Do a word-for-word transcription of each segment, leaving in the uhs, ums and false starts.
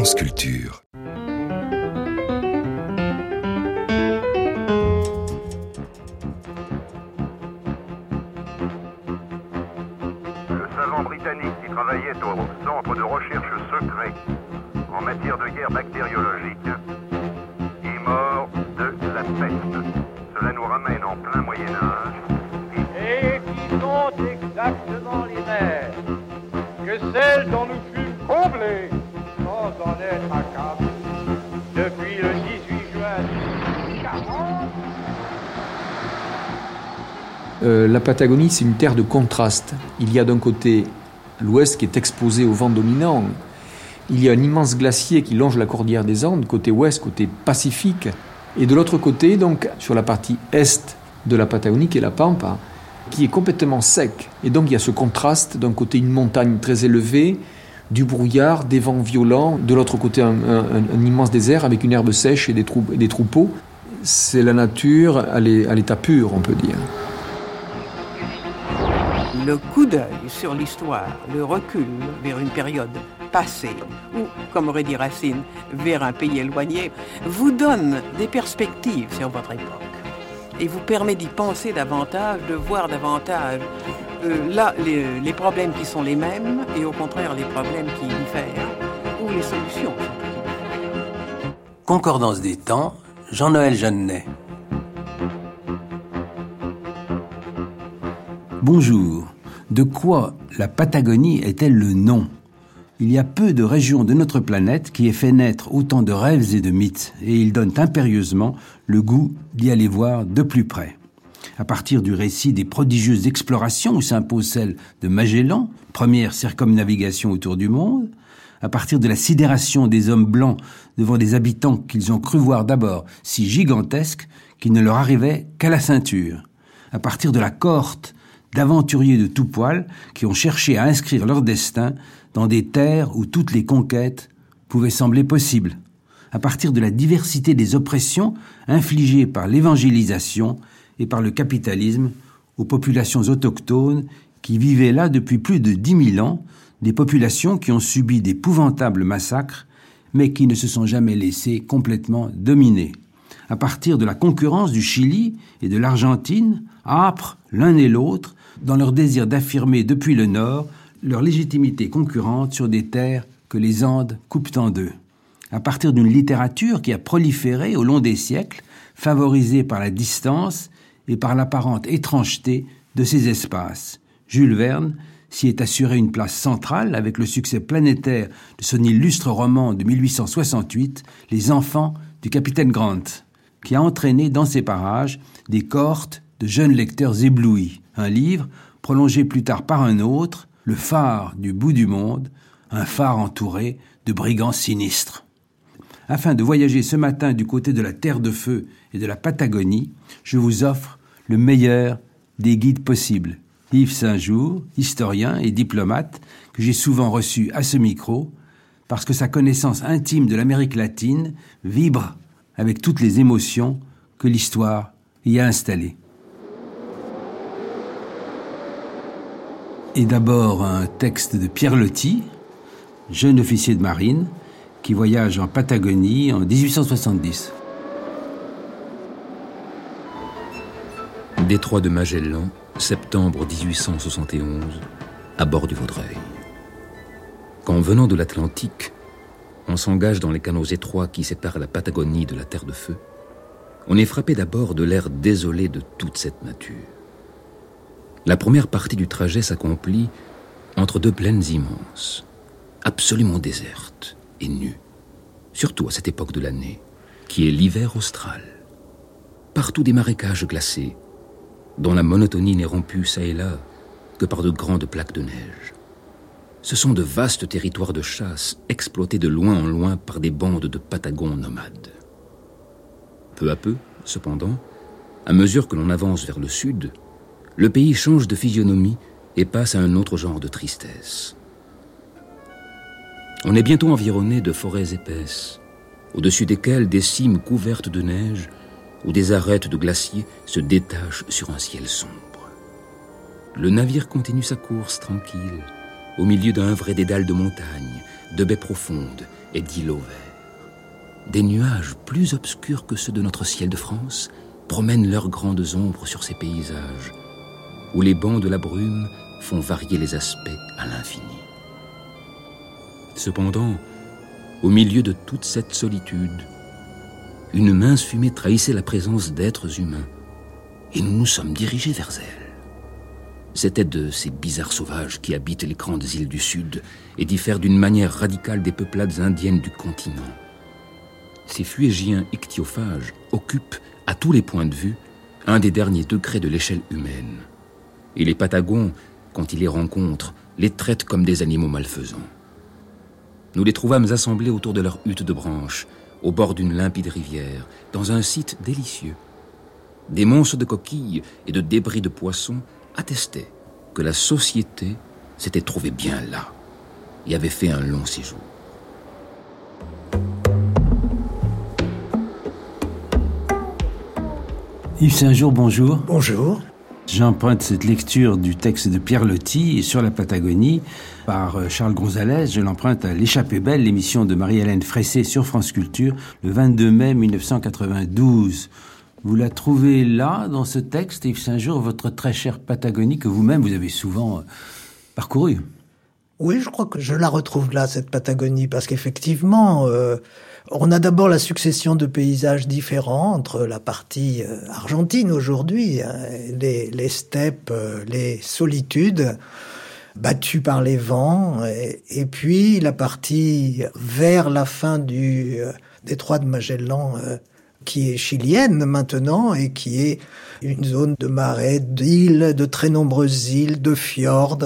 France Culture. Britannique qui travaillait au centre de recherche secret en matière de guerre bactériologique est mort de la peste. Cela nous ramène en plein Moyen-Âge. Et qui sont exactement les mêmes que celles dont nous fûmes comblés sans en être accablés depuis le dix-huit juin mille quarante. Euh, la Patagonie, c'est une terre de contraste. Il y a d'un côté l'ouest qui est exposé au vent dominant. Il y a un immense glacier qui longe la cordillère des Andes, côté ouest, côté Pacifique. Et de l'autre côté, donc, sur la partie est de la Patagonie, qui est la Pampa, qui est complètement sec. Et donc, il y a ce contraste. D'un côté, une montagne très élevée, du brouillard, des vents violents. De l'autre côté, un, un, un immense désert avec une herbe sèche et des, trou- et des troupeaux. C'est la nature à l'état pur, on peut dire. Le coup d'œil sur l'histoire, le recul vers une période passée, ou, comme aurait dit Racine, vers un pays éloigné, vous donne des perspectives sur votre époque et vous permet d'y penser davantage, de voir davantage euh, là les, les problèmes qui sont les mêmes et au contraire les problèmes qui diffèrent, ou les solutions. Concordance des temps, Jean-Noël Jeannet. Bonjour. De quoi la Patagonie est-elle le nom ? Il y a peu de régions de notre planète qui aient fait naître autant de rêves et de mythes, et ils donnent impérieusement le goût d'y aller voir de plus près. À partir du récit des prodigieuses explorations où s'impose celle de Magellan, première circumnavigation autour du monde, à partir de la sidération des hommes blancs devant des habitants qu'ils ont cru voir d'abord si gigantesques qu'ils ne leur arrivaient qu'à la ceinture, à partir de la cohorte d'aventuriers de tout poil qui ont cherché à inscrire leur destin dans des terres où toutes les conquêtes pouvaient sembler possibles, à partir de la diversité des oppressions infligées par l'évangélisation et par le capitalisme aux populations autochtones qui vivaient là depuis plus de dix mille ans, des populations qui ont subi d'épouvantables massacres, mais qui ne se sont jamais laissées complètement dominer, à partir de la concurrence du Chili et de l'Argentine, âpres l'un et l'autre, dans leur désir d'affirmer depuis le Nord leur légitimité concurrente sur des terres que les Andes coupent en deux. À partir d'une littérature qui a proliféré au long des siècles, favorisée par la distance et par l'apparente étrangeté de ces espaces. Jules Verne s'y est assuré une place centrale avec le succès planétaire de son illustre roman de mille huit cent soixante-huit, Les enfants du capitaine Grant, qui a entraîné dans ces parages des cohortes de jeunes lecteurs éblouis. Un livre, prolongé plus tard par un autre, Le phare du bout du monde, un phare entouré de brigands sinistres. Afin de voyager ce matin du côté de la Terre de Feu et de la Patagonie, je vous offre le meilleur des guides possibles. Yves Saint-Jour, historien et diplomate, que j'ai souvent reçu à ce micro, parce que sa connaissance intime de l'Amérique latine vibre avec toutes les émotions que l'histoire y a installées. Et d'abord un texte de Pierre Loti, jeune officier de marine, qui voyage en Patagonie en dix-huit cent soixante-dix. Détroit de Magellan, septembre dix-huit cent soixante et onze, à bord du Vaudreuil. Quand venant de l'Atlantique, on s'engage dans les canaux étroits qui séparent la Patagonie de la Terre de Feu, on est frappé d'abord de l'air désolé de toute cette nature. La première partie du trajet s'accomplit entre deux plaines immenses, absolument désertes et nues, surtout à cette époque de l'année, qui est l'hiver austral. Partout des marécages glacés, dont la monotonie n'est rompue çà et là que par de grandes plaques de neige. Ce sont de vastes territoires de chasse exploités de loin en loin par des bandes de Patagons nomades. Peu à peu, cependant, à mesure que l'on avance vers le sud, le pays change de physionomie et passe à un autre genre de tristesse. On est bientôt environné de forêts épaisses, au-dessus desquelles des cimes couvertes de neige ou des arêtes de glaciers se détachent sur un ciel sombre. Le navire continue sa course tranquille, au milieu d'un vrai dédale de montagnes, de baies profondes et d'îlots verts. Des nuages plus obscurs que ceux de notre ciel de France promènent leurs grandes ombres sur ces paysages, où les bancs de la brume font varier les aspects à l'infini. Cependant, au milieu de toute cette solitude, une mince fumée trahissait la présence d'êtres humains, et nous nous sommes dirigés vers elle. C'était de ces bizarres sauvages qui habitent les grandes îles du Sud et diffèrent d'une manière radicale des peuplades indiennes du continent. Ces fuégiens ichthyophages occupent, à tous les points de vue, un des derniers degrés de l'échelle humaine. Et les Patagons, quand ils les rencontrent, les traitent comme des animaux malfaisants. Nous les trouvâmes assemblés autour de leur hutte de branches, au bord d'une limpide rivière, dans un site délicieux. Des monceaux de coquilles et de débris de poissons attestaient que la société s'était trouvée bien là et avait fait un long séjour. Yves Saint-Jour, bonjour. Bonjour. J'emprunte cette lecture du texte de Pierre Loti sur la Patagonie par Charles Gonzalez. Je l'emprunte à L'Échappée belle, l'émission de Marie-Hélène Fressé sur France Culture, le vingt-deux mai mille neuf cent quatre-vingt-douze. Vous la trouvez là, dans ce texte, Yves Saint-Jour, votre très chère Patagonie que vous-même, vous avez souvent parcourue? Oui, je crois que je la retrouve là, cette Patagonie, parce qu'effectivement, euh, on a d'abord la succession de paysages différents entre la partie euh, argentine aujourd'hui, hein, les, les steppes, euh, les solitudes battues par les vents, et, et puis la partie vers la fin du euh, détroit de Magellan, euh, qui est chilienne maintenant et qui est une zone de marais, d'îles, de très nombreuses îles, de fjords,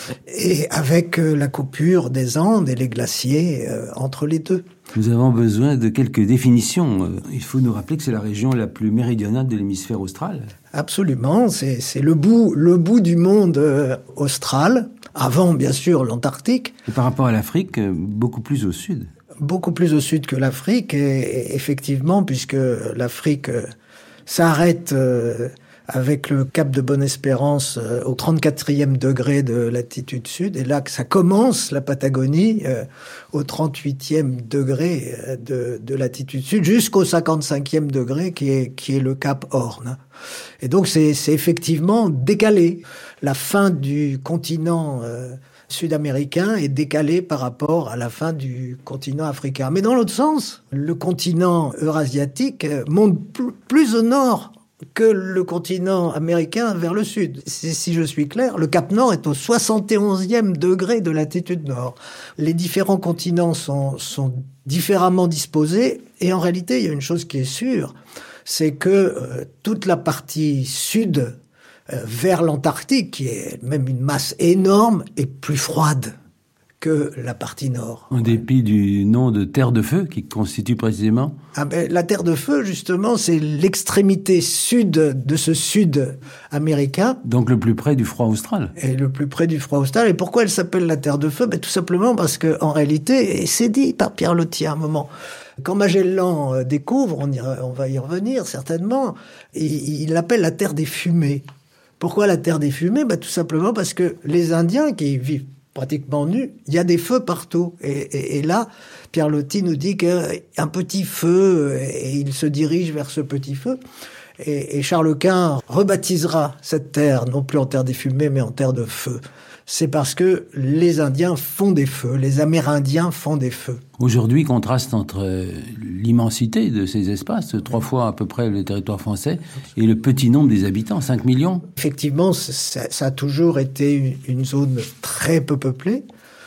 et avec la coupure des Andes et les glaciers euh, entre les deux. Nous avons besoin de quelques définitions. Il faut nous rappeler que c'est la région la plus méridionale de l'hémisphère austral. Absolument, c'est, c'est le bout, le bout du monde euh, austral, avant bien sûr l'Antarctique. Et par rapport à l'Afrique, beaucoup plus au sud. Beaucoup plus au sud que l'Afrique, et, et effectivement, puisque l'Afrique euh, s'arrête euh, avec le cap de Bonne-Espérance euh, au trente-quatrième degré de latitude sud, et là que ça commence, la Patagonie, euh, au trente-huitième degré de, de latitude sud, jusqu'au cinquante-cinquième degré qui est, qui est le cap Horn. Et donc c'est, c'est effectivement décalé. La fin du continent euh, sud-américain est décalé par rapport à la fin du continent africain. Mais dans l'autre sens, le continent eurasiatique monte pl- plus au nord que le continent américain vers le sud. Si, si je suis clair, le Cap Nord est au soixante et onzième degré de latitude nord. Les différents continents sont, sont différemment disposés, et en réalité, il y a une chose qui est sûre, c'est que euh, toute la partie sud Euh, vers l'Antarctique, qui est même une masse énorme, est plus froide que la partie nord. En dépit du nom de terre de feu qui constitue précisément. Ah ben, la terre de feu, justement, c'est l'extrémité sud de ce sud américain. Donc le plus près du froid austral. Et le plus près du froid austral. Et pourquoi elle s'appelle la terre de feu? Ben, tout simplement parce que, en réalité, et c'est dit par Pierre Loti à un moment, quand Magellan découvre, on, ira, on va y revenir certainement, il, il l'appelle la terre des fumées. Pourquoi la terre des fumées? Bah, tout simplement parce que les Indiens qui vivent pratiquement nus, il y a des feux partout. Et, et, et là, Pierre Loti nous dit qu'un petit feu, et il se dirige vers ce petit feu. Et, et Charles Quint rebaptisera cette terre, non plus en terre des fumées, mais en terre de feu. C'est parce que les Indiens font des feux, les Amérindiens font des feux. Aujourd'hui, contraste entre l'immensité de ces espaces, trois fois à peu près le territoire français, et le petit nombre des habitants, cinq millions. Effectivement, ça, ça a toujours été une, une zone très peu peuplée,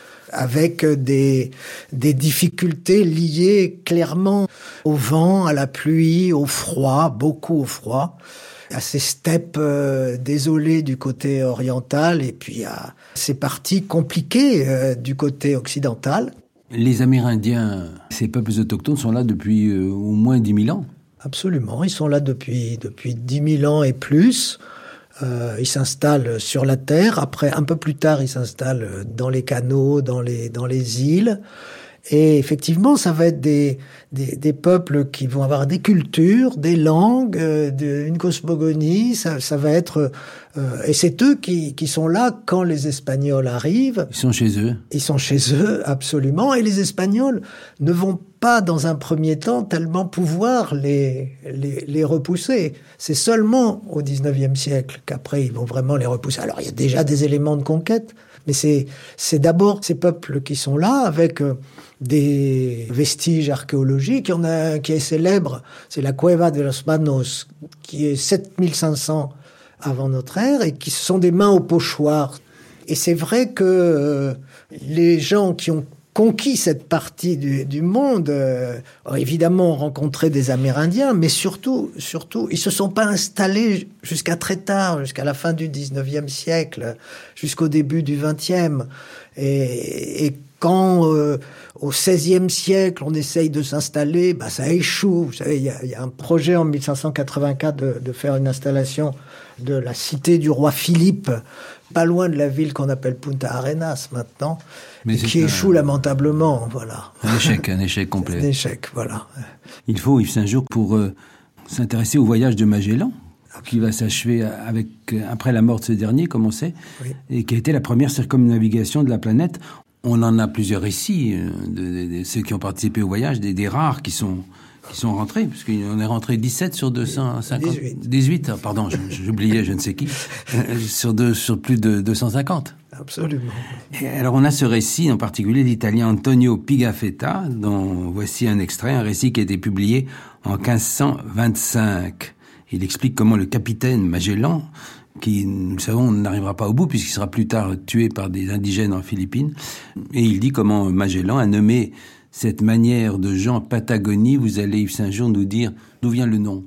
avec des, des difficultés liées clairement au vent, à la pluie, au froid, beaucoup au froid, à ces steppes euh, désolées du côté oriental, et puis à ces parties compliquées euh, du côté occidental. Les Amérindiens, ces peuples autochtones, sont là depuis euh, au moins dix mille ans. Absolument, ils sont là depuis, depuis dix mille ans et plus. Euh, ils s'installent sur la terre. Après, un peu plus tard, ils s'installent dans les canaux, dans les, dans les îles. Et effectivement, ça va être des, des, des peuples qui vont avoir des cultures, des langues, euh, de, une cosmogonie. Ça, ça va être... Euh, et c'est eux qui, qui sont là quand les Espagnols arrivent. Ils sont chez eux. Ils sont chez eux, absolument. Et les Espagnols ne vont pas, dans un premier temps, tellement pouvoir les, les, les repousser. C'est seulement au dix-neuvième siècle qu'après, ils vont vraiment les repousser. Alors, il y a déjà des éléments de conquête, mais c'est, c'est d'abord ces peuples qui sont là, avec euh, des vestiges archéologiques. Il y en a un qui est célèbre, c'est la Cueva de los Manos, qui est sept mille cinq cents avant notre ère, et qui sont des mains au pochoir. Et c'est vrai que euh, les gens qui ont conquis cette partie du, du monde euh, ont évidemment rencontré des Amérindiens, mais surtout, surtout, ils se sont pas installés jusqu'à très tard, jusqu'à la fin du dix-neuvième siècle, jusqu'au début du vingtième. Et, et quand, euh, au seizième siècle, on essaye de s'installer, bah, ça échoue. Vous savez, il y a, il y a un projet en mille cinq cent quatre-vingt-quatre de, de faire une installation de la cité du roi Philippe, pas loin de la ville qu'on appelle Punta Arenas maintenant, mais qui échoue un... lamentablement, voilà. Un échec, un échec complet. Un échec, voilà. Il faut, Yves Saint-Jour, pour euh, s'intéresser au voyage de Magellan, qui va s'achever avec, après la mort de ce dernier, comme on sait, oui. Et qui a été la première circumnavigation de la planète. On en a plusieurs récits de, de, de ceux qui ont participé au voyage, des, des rares qui sont... qui sont rentrés, parce qu'on est rentré dix-sept sur deux cent cinquante. dix-huit. dix-huit, pardon, j'oubliais je ne sais qui, sur, deux, sur plus de deux cent cinquante. Absolument. Et alors on a ce récit, en particulier l'Italien Antonio Pigafetta, dont voici un extrait, un récit qui a été publié en quinze cent vingt-cinq. Il explique comment le capitaine Magellan, qui, nous le savons, n'arrivera pas au bout, puisqu'il sera plus tard tué par des indigènes en Philippines, et il dit comment Magellan a nommé cette manière de Jean Patagonie. Vous allez, Yves Saint-Jour, nous dire d'où vient le nom.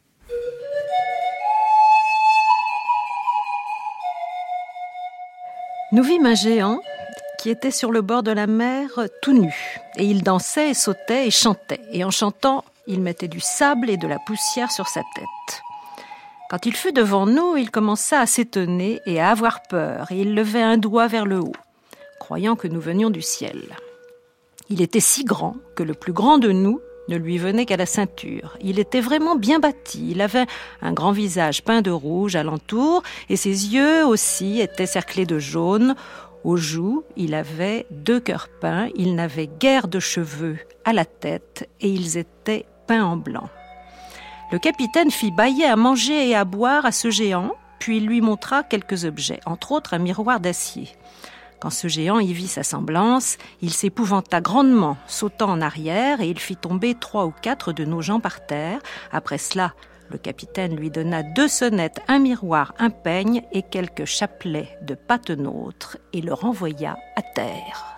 Nous vîmes un géant qui était sur le bord de la mer tout nu. Et il dansait et sautait et chantait. Et en chantant, il mettait du sable et de la poussière sur sa tête. Quand il fut devant nous, il commença à s'étonner et à avoir peur. Et il levait un doigt vers le haut, croyant que nous venions du ciel. Il était si grand que le plus grand de nous ne lui venait qu'à la ceinture. Il était vraiment bien bâti. Il avait un grand visage peint de rouge alentour et ses yeux aussi étaient cerclés de jaune. Aux joues, il avait deux cœurs peints. Il n'avait guère de cheveux à la tête et ils étaient peints en blanc. Le capitaine fit bâiller à manger et à boire à ce géant, puis il lui montra quelques objets, entre autres un miroir d'acier. Quand ce géant y vit sa semblance, il s'épouvanta grandement, sautant en arrière, et il fit tomber trois ou quatre de nos gens par terre. Après cela, le capitaine lui donna deux sonnettes, un miroir, un peigne et quelques chapelets de patenôtre, et le renvoya à terre.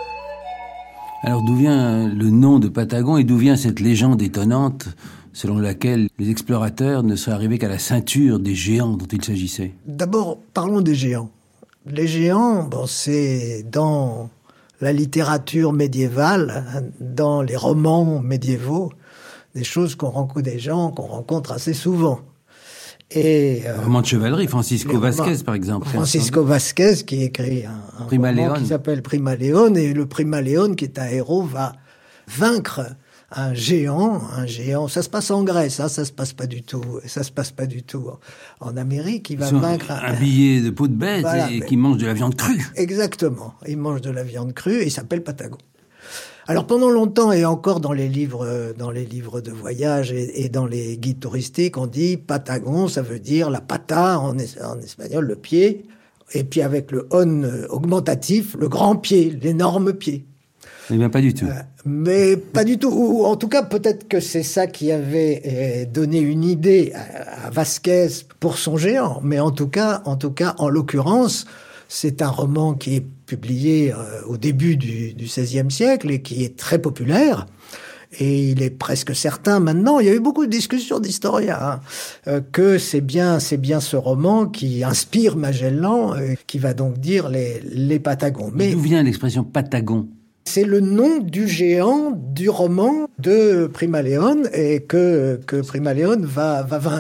Alors d'où vient le nom de Patagon et d'où vient cette légende étonnante selon laquelle les explorateurs ne seraient arrivés qu'à la ceinture des géants dont il s'agissait? D'abord, parlons des géants. Les géants, bon, c'est dans la littérature médiévale, dans les romans médiévaux, des choses qu'on rencontre, des gens qu'on rencontre assez souvent. Et euh, roman de chevalerie, Francisco Vasquez par exemple. Francisco Vasquez qui écrit un, un Prima roman León. qui s'appelle Prima León, et le Prima León, qui est un héros, va vaincre un géant, un géant. Ça se passe en Grèce, hein, ça se passe pas du tout. Ça se passe pas du tout en, en Amérique. Il va Ils sont vaincre un habillés de peau de bête, voilà, et mais... qui mange de la viande crue. Exactement. Il mange de la viande crue et il s'appelle Patagon. Alors pendant longtemps, et encore dans les livres, dans les livres de voyage et, et dans les guides touristiques, on dit Patagon, ça veut dire la pata en, en espagnol, le pied, et puis avec le on augmentatif, le grand pied, l'énorme pied. Eh bien, pas du tout. Euh, mais pas du tout. Ou en tout cas, peut-être que c'est ça qui avait euh, donné une idée à, à Vasquez pour son géant. Mais en tout cas, en tout cas, en l'occurrence, c'est un roman qui est publié euh, au début du, du seizième siècle et qui est très populaire. Et il est presque certain maintenant, il y a eu beaucoup de discussions d'historiens, hein, euh, que c'est bien, c'est bien ce roman qui inspire Magellan, euh, qui va donc dire les, les Patagons. Mais d'où vient l'expression Patagon ? C'est le nom du géant du roman de Prima León et que, que Prima León va, va vaincre.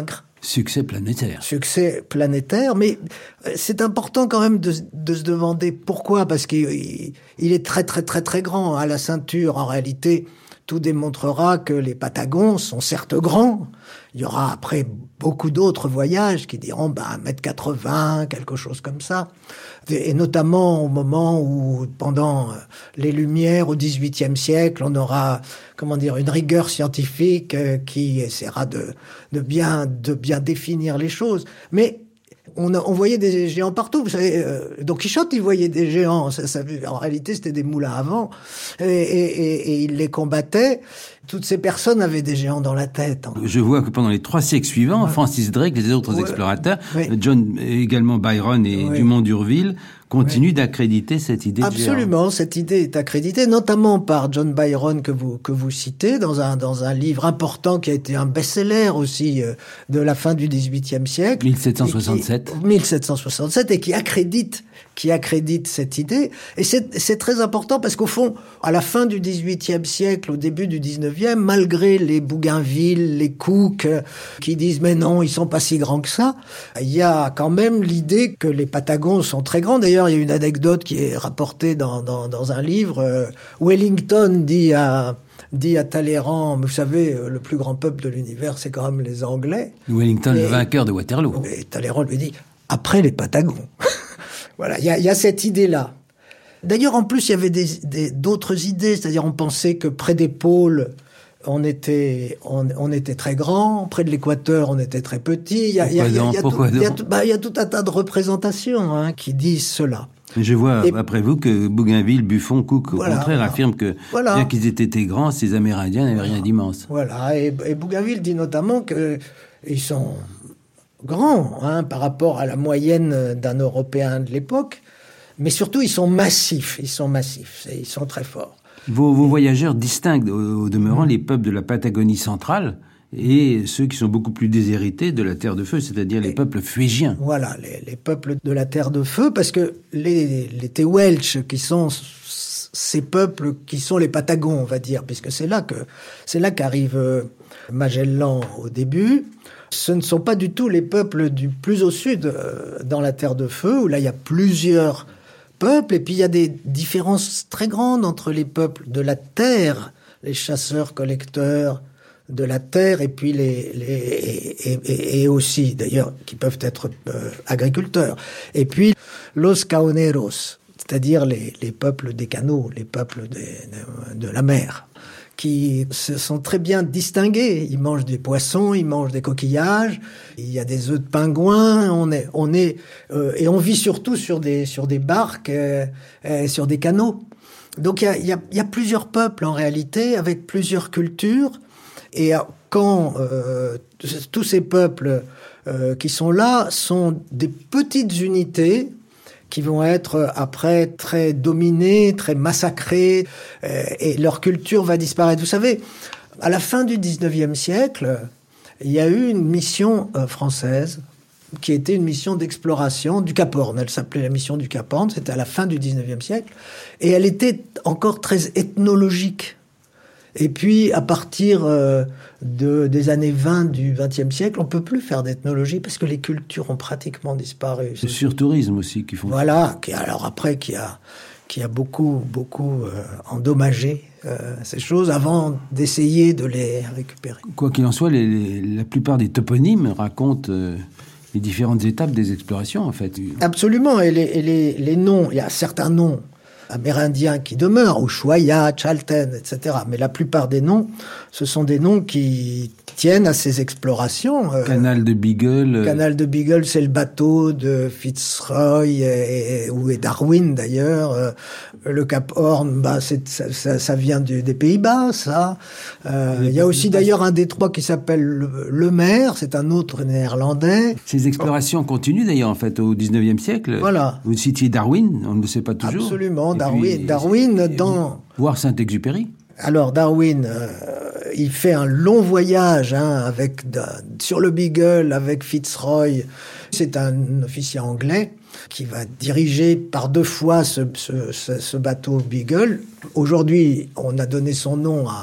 Succès planétaire. Succès planétaire, mais c'est important quand même de, de se demander pourquoi, parce qu'il il est très très très très grand à la ceinture. En réalité, tout démontrera que les Patagons sont certes grands. Il y aura après beaucoup d'autres voyages qui diront bah, un mètre quatre-vingts, quelque chose comme ça. Et notamment au moment où, pendant les Lumières, au dix-huitième siècle, on aura, comment dire, une rigueur scientifique qui essaiera de, de bien, de bien définir les choses. Mais on, a, on voyait des géants partout. Vous savez, euh, Don Quichotte, il voyait des géants. Ça, ça, en réalité, c'était des moulins à vent. Et, et, et, et il les combattait. Toutes ces personnes avaient des géants dans la tête. Je vois que pendant les trois siècles suivants, ouais. Francis Drake, les autres ouais. explorateurs, ouais. John, également Byron et ouais. Dumont d'Urville, continuent ouais. d'accréditer cette idée de géant. Absolument, cette idée est accréditée, notamment par John Byron que vous que vous citez dans un dans un livre important qui a été un best-seller aussi euh, de la fin du dix-huitième siècle. mille sept cent soixante-sept. Qui, mille sept cent soixante-sept et qui accrédite qui accrédite cette idée. Et c'est c'est très important parce qu'au fond, à la fin du dix-huitième siècle, au début du dix-neuvième, malgré les Bougainville, les Cook, euh, qui disent mais non, ils sont pas si grands que ça, il y a quand même l'idée que les Patagons sont très grands. D'ailleurs, il y a une anecdote qui est rapportée dans dans, dans un livre. Euh, Wellington dit à dit à Talleyrand, vous savez, le plus grand peuple de l'univers, c'est quand même les Anglais. Wellington, et, le vainqueur de Waterloo. Et Talleyrand lui dit après les Patagons. Voilà, il y a, y a cette idée-là. D'ailleurs, en plus, il y avait des, des, d'autres idées, c'est-à-dire on pensait que près des pôles, on était, on, on était très grand, près de l'équateur, on était très petit. Il y a, pourquoi y a, donc, y a, pourquoi tout, y a, donc bah, y a tout un tas de représentations hein, qui disent cela. Je vois, et, après vous, que Bougainville, Buffon, Cook, au voilà, contraire, voilà. affirment que, voilà. bien qu'ils aient été grands, ces Amérindiens n'avaient voilà. rien d'immense. Voilà, et, et Bougainville dit notamment qu'ils sont grands hein, par rapport à la moyenne d'un Européen de l'époque, mais surtout ils sont massifs, ils sont massifs, ils sont très forts. Vos, vos voyageurs distinguent au, au demeurant mmh. les peuples de la Patagonie centrale et ceux qui sont beaucoup plus déshérités de la Terre de Feu, c'est-à-dire les, les peuples fuégiens. Voilà, les, les peuples de la Terre de Feu, parce que les, les Tehuelches, qui sont ces peuples qui sont les Patagons, on va dire, puisque c'est là que c'est là qu'arrive Magellan au début. Ce ne sont pas du tout les peuples du plus au sud, euh, dans la Terre de Feu, où là il y a plusieurs peuples, et puis il y a des différences très grandes entre les peuples de la terre, les chasseurs-collecteurs de la terre, et puis les, les et, et, et aussi d'ailleurs qui peuvent être euh, agriculteurs, et puis los caoneros, c'est-à-dire les, les peuples des canaux, les peuples des, de, de la mer, qui se sont très bien distingués. Ils mangent des poissons, ils mangent des coquillages, il y a des œufs de pingouins, on est, on est, euh, et on vit surtout sur des, sur des barques, euh, euh, sur des canaux. Donc il y a, il y a, il y a plusieurs peuples en réalité, avec plusieurs cultures, et quand euh, tous ces peuples euh, qui sont là sont des petites unités, qui vont être après très dominés, très massacrés, euh, et leur culture va disparaître. Vous savez, à la fin du dix-neuvième siècle, il y a eu une mission euh, française qui était une mission d'exploration du Cap Horn. Elle s'appelait la mission du Cap Horn, c'était à la fin du dix-neuvième siècle, et elle était encore très ethnologique. Et puis, à partir euh, de, des années vingt du vingtième siècle, on peut plus faire d'ethnologie parce que les cultures ont pratiquement disparu. C'est le surtourisme aussi qui font. Voilà, qui, alors après, qui a, qui a beaucoup, beaucoup euh, endommagé euh, ces choses avant d'essayer de les récupérer. Quoi qu'il en soit, les, les, la plupart des toponymes racontent euh, les différentes étapes des explorations, en fait. Absolument, et les, et les, les noms, il y a certains noms amérindiens qui demeurent, Ushuaia, Chalten, et cetera. Mais la plupart des noms, ce sont des noms qui tiennent à ces explorations. Canal de Beagle. Canal de Beagle, c'est le bateau de Fitzroy et, et, ou et Darwin d'ailleurs. Le Cap Horn, bah, c'est, ça, ça, ça vient du, des Pays-Bas, ça. Euh, il y a aussi d'ailleurs un détroit qui s'appelle le, le Mer, c'est un autre néerlandais. Ces explorations oh. continuent d'ailleurs en fait au dix-neuvième siècle. Voilà. Vous citiez Darwin, on ne le sait pas toujours. Absolument, Darwin. Puis, Darwin dans... Voir Saint-Exupéry. Alors Darwin, euh, il fait un long voyage hein, avec de, sur le Beagle avec Fitzroy. C'est un officier anglais qui va diriger par deux fois ce, ce, ce, ce bateau Beagle. Aujourd'hui, on a donné son nom à,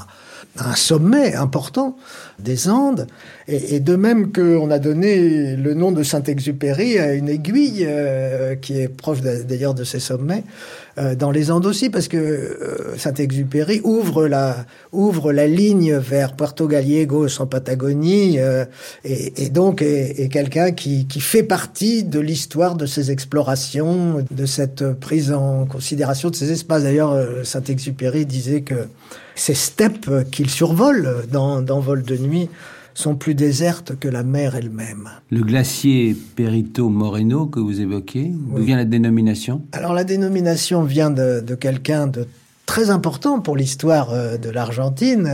un sommet important des Andes. Et, et de même qu'on a donné le nom de Saint-Exupéry à une aiguille euh, qui est proche d'ailleurs de ces sommets, euh, dans les Andes aussi, parce que euh, Saint-Exupéry ouvre la, ouvre la ligne vers Puerto Gallegos en Patagonie, euh, et, et donc est, est quelqu'un qui, qui fait partie de l'histoire de ces explorations, de cette prise en considération de ces espaces. D'ailleurs, euh, Saint-Exupéry disait que ces steppes qu'il survole dans, dans Vol de nuit sont plus désertes que la mer elle-même. Le glacier Perito Moreno que vous évoquez, d'où oui. vient la dénomination ? Alors la dénomination vient de, de quelqu'un de très important pour l'histoire de l'Argentine.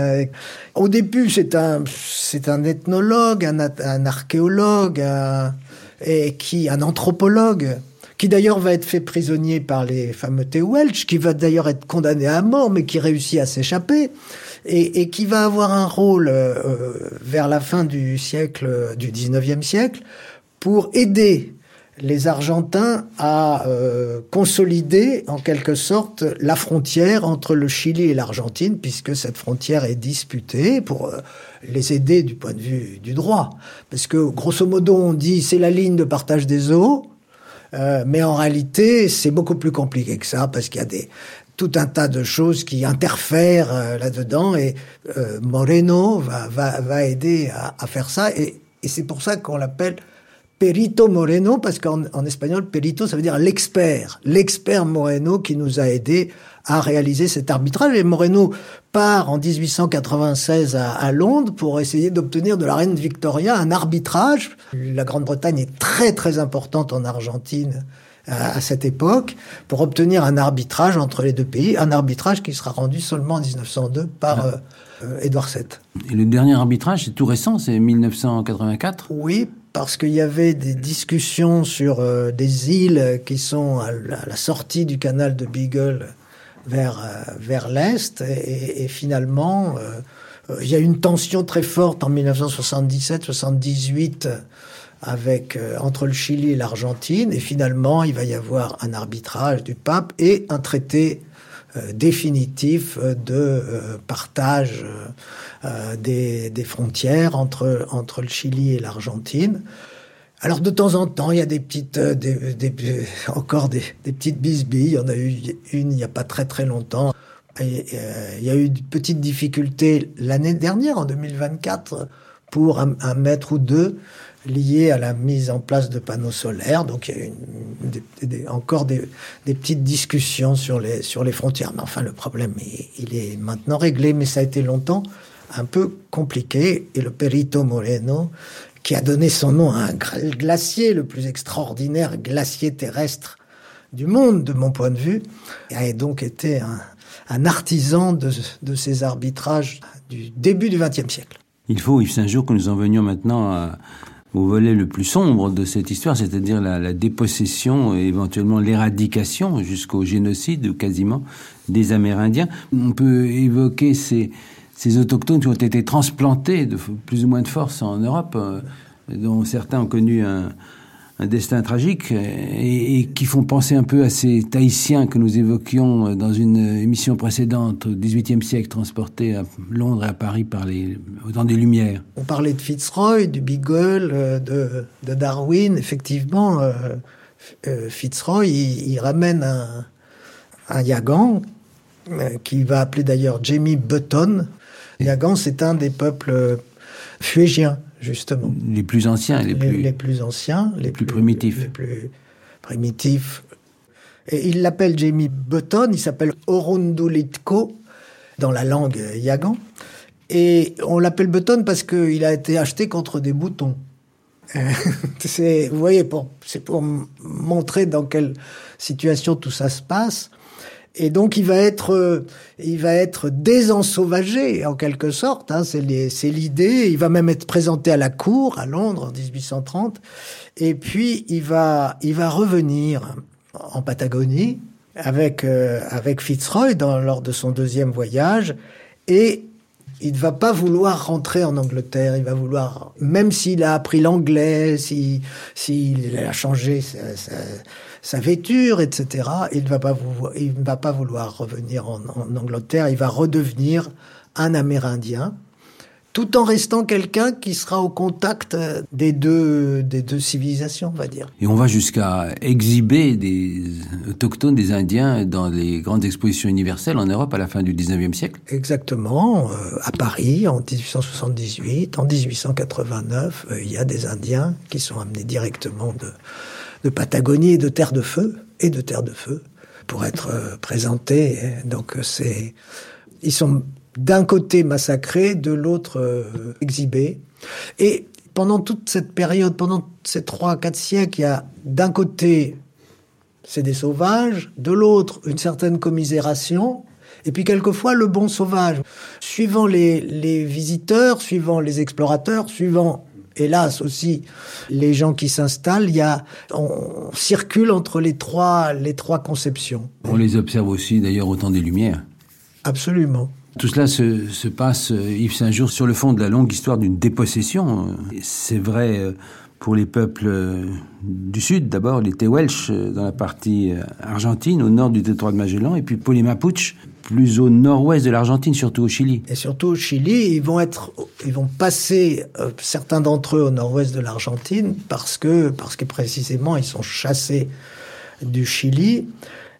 Au début, c'est un, c'est un ethnologue, un, un archéologue, un, et qui, un anthropologue, qui d'ailleurs va être fait prisonnier par les fameux Tehuelche, qui va d'ailleurs être condamné à mort, mais qui réussit à s'échapper, et, et qui va avoir un rôle euh, vers la fin du siècle, du dix-neuvième siècle, pour aider les Argentins à euh, consolider, en quelque sorte, la frontière entre le Chili et l'Argentine, puisque cette frontière est disputée, pour euh, les aider du point de vue du droit. Parce que, grosso modo, on dit c'est la ligne de partage des eaux, Euh, mais en réalité, c'est beaucoup plus compliqué que ça, parce qu'il y a des, tout un tas de choses qui interfèrent euh, là-dedans, et euh, Moreno va, va, va aider à, à faire ça, et, et c'est pour ça qu'on l'appelle Perito Moreno, parce qu'en en espagnol, Perito, ça veut dire l'expert, l'expert Moreno qui nous a aidés à réaliser cet arbitrage. Et Moreno part en dix-huit cent quatre-vingt-seize à, à Londres pour essayer d'obtenir de la reine Victoria un arbitrage. La Grande-Bretagne est très très importante en Argentine à, à cette époque, pour obtenir un arbitrage entre les deux pays, un arbitrage qui sera rendu seulement en dix-neuf cent deux par ah. euh, Édouard sept. Et le dernier arbitrage, c'est tout récent, c'est mille neuf cent quatre-vingt-quatre ? Oui, parce qu'il y avait des discussions sur euh, des îles qui sont à la, à la sortie du canal de Beagle vers, euh, vers l'Est, et, et finalement, euh, il y a une tension très forte en mille neuf cent soixante-dix-sept soixante-dix-huit avec, euh, entre le Chili et l'Argentine, et finalement, il va y avoir un arbitrage du pape et un traité euh, définitif de euh, partage euh, des, des frontières entre, entre le Chili et l'Argentine. Alors, de temps en temps, il y a des petites, euh, des, des, encore des, des petites bisbilles. Il y en a eu une il n'y a pas très très longtemps. Et, euh, il y a eu de petites difficultés l'année dernière, en deux mille vingt-quatre, pour un, un mètre ou deux liés à la mise en place de panneaux solaires. Donc, il y a une, des, des, encore des, des petites discussions sur les, sur les frontières. Mais enfin, le problème, est, il est maintenant réglé, mais ça a été longtemps un peu compliqué. Et le Perito Moreno, qui a donné son nom à un glacier, le plus extraordinaire glacier terrestre du monde, de mon point de vue, a donc été un, un artisan de, de ces arbitrages du début du vingtième siècle. Il faut, Yves Saint-Jour, que nous en venions maintenant à, au volet le plus sombre de cette histoire, c'est-à-dire la, la dépossession et éventuellement l'éradication, jusqu'au génocide, ou quasiment, des Amérindiens. On peut évoquer ces... ces autochtones qui ont été transplantés de plus ou moins de force en Europe, euh, dont certains ont connu un, un destin tragique, et, et qui font penser un peu à ces Tahitiens que nous évoquions dans une émission précédente au dix-huitième siècle, transportés à Londres et à Paris par les, au temps des Lumières. On parlait de Fitzroy, du Beagle, de, de Darwin. Effectivement, euh, euh, Fitzroy, il, il ramène un, un Yagan, euh, qu'il va appeler d'ailleurs Jamie Button. Yagan, c'est un des peuples fuégiens, justement. Les plus anciens, les, les plus... Les plus anciens. Les, les plus, plus primitifs. Les plus primitifs. Et il l'appelle Jamie Button, il s'appelle Orundulitko, dans la langue Yagan. Et on l'appelle Button parce qu'il a été acheté contre des boutons. c'est, vous voyez, pour, c'est pour montrer dans quelle situation tout ça se passe. Et donc, il va être, il va être désensauvagé, en quelque sorte, hein, c'est, les, c'est l'idée. Il va même être présenté à la cour, à Londres, en dix-huit cent trente. Et puis, il va, il va revenir en Patagonie avec, euh, avec Fitzroy dans, lors de son deuxième voyage. Et il ne va pas vouloir rentrer en Angleterre. Il va vouloir, même s'il a appris l'anglais, s'il, s'il a changé sa, sa, sa vêture, et cetera, il ne va pas, il ne va pas vouloir revenir en, en Angleterre. Il va redevenir un Amérindien, tout en restant quelqu'un qui sera au contact des deux, des deux civilisations, on va dire. Et on va jusqu'à exhiber des autochtones, des Indiens, dans les grandes expositions universelles en Europe à la fin du dix-neuvième siècle. Exactement. Euh, à Paris, en dix-huit cent soixante-dix-huit, en dix-huit cent quatre-vingt-neuf, euh, il y a des Indiens qui sont amenés directement de, de Patagonie et de Terre de Feu, et de Terre de Feu, pour être euh, présentés. Donc, c'est... Ils sont d'un côté massacrés, de l'autre euh, exhibés. Et pendant toute cette période, pendant ces trois, quatre siècles, il y a d'un côté, c'est des sauvages, de l'autre, une certaine commisération, et puis quelquefois le bon sauvage. Suivant les, les visiteurs, suivant les explorateurs, suivant, hélas aussi, les gens qui s'installent, il y a, on circule entre les trois, les trois conceptions. On les observe aussi d'ailleurs au temps des Lumières. Absolument. Tout cela se, se passe, Yves Saint-Jour, sur le fond de la longue histoire d'une dépossession. C'est vrai pour les peuples du Sud, d'abord, les Tehuelches dans la partie argentine, au nord du détroit de Magellan, et puis pour les Mapuches, plus au nord-ouest de l'Argentine, surtout au Chili. Et surtout au Chili, ils vont être, ils vont passer, euh, certains d'entre eux, au nord-ouest de l'Argentine, parce que, parce que précisément, ils sont chassés du Chili.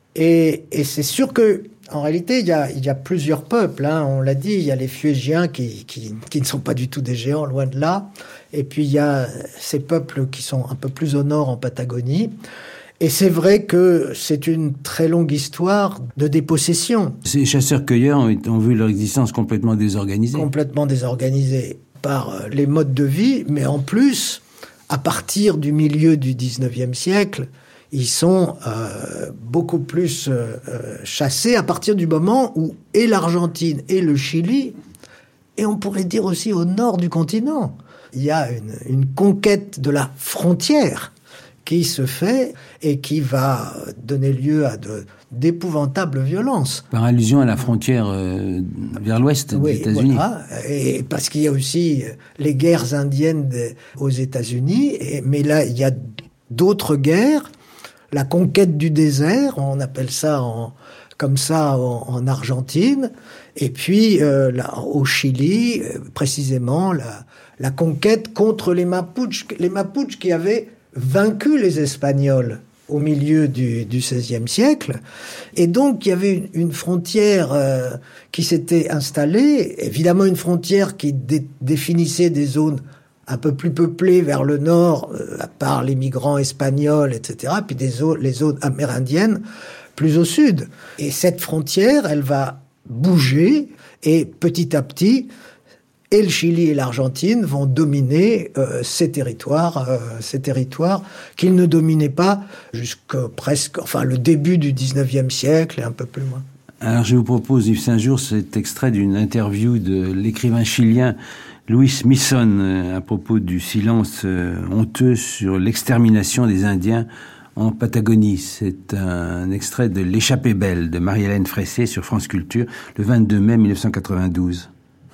Et, et c'est sûr que, en réalité, il y a, il y a plusieurs peuples, hein. On l'a dit, il y a les Fuégiens qui, qui, qui ne sont pas du tout des géants, loin de là. Et puis il y a ces peuples qui sont un peu plus au nord, en Patagonie. Et c'est vrai que c'est une très longue histoire de dépossession. Ces chasseurs-cueilleurs ont, ont vu leur existence complètement désorganisée. Complètement désorganisée par les modes de vie, mais en plus, à partir du milieu du dix-neuvième siècle, ils sont euh, beaucoup plus euh, chassés à partir du moment où et l'Argentine et le Chili, et on pourrait dire aussi au nord du continent, il y a une, une conquête de la frontière qui se fait et qui va donner lieu à de, d'épouvantables violences. Par allusion à la frontière euh, vers l'ouest oui, des États-Unis. Voilà. Et parce qu'il y a aussi les guerres indiennes de, aux États-Unis, et, mais là, il y a d'autres guerres. La conquête du désert, on appelle ça en, comme ça en, en Argentine, et puis euh, là, au Chili, euh, précisément, la, la conquête contre les Mapuches, les Mapuches qui avaient vaincu les Espagnols au milieu du, du seizième siècle. Et donc, il y avait une, une frontière euh, qui s'était installée, évidemment une frontière qui dé, définissait des zones un peu plus peuplées vers le nord, euh, à part les migrants espagnols, et cetera, puis des zones, les zones amérindiennes plus au sud. Et cette frontière, elle va bouger, et petit à petit, et le Chili et l'Argentine vont dominer euh, ces territoires, euh, ces territoires qu'ils ne dominaient pas jusqu'à presque, enfin, le début du dix-neuvième siècle et un peu plus loin. Alors, je vous propose, Yves Saint-Jour, cet extrait d'une interview de l'écrivain chilien Luis Misson à propos du silence honteux sur l'extermination des Indiens en Patagonie. C'est un extrait de L'échappée belle de Marie-Hélène Fressé sur France Culture le vingt-deux mai mille neuf cent quatre-vingt-douze.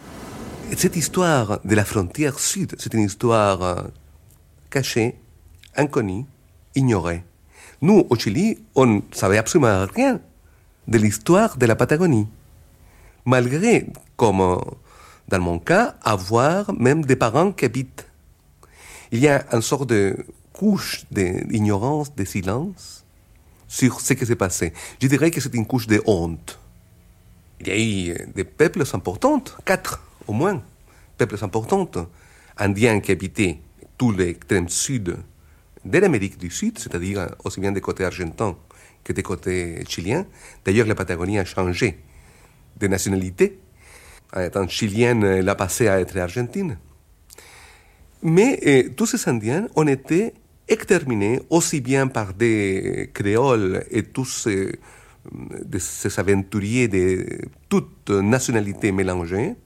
Cette histoire de la frontière sud, c'est une histoire cachée, inconnue, ignorée. Nous, au Chili, on ne savait absolument rien de l'histoire de la Patagonie. Malgré, comme dans mon cas, avoir même des parents qui habitent. Il y a une sorte de couche d'ignorance, de silence sur ce qui s'est passé. Je dirais que c'est une couche de honte. Il y a eu des peuples importants, quatre au moins, peuples importants, indiens qui habitaient tout l'extrême sud de l'Amérique du Sud, c'est-à-dire aussi bien des côtés argentins que des côtés chiliens. D'ailleurs, la Patagonie a changé de nationalité. En étant chilienne, elle a passé à être argentine. Mais eh, tous ces Indiens ont été exterminés aussi bien par des créoles et tous ces, de ces aventuriers de toutes nationalités mélangées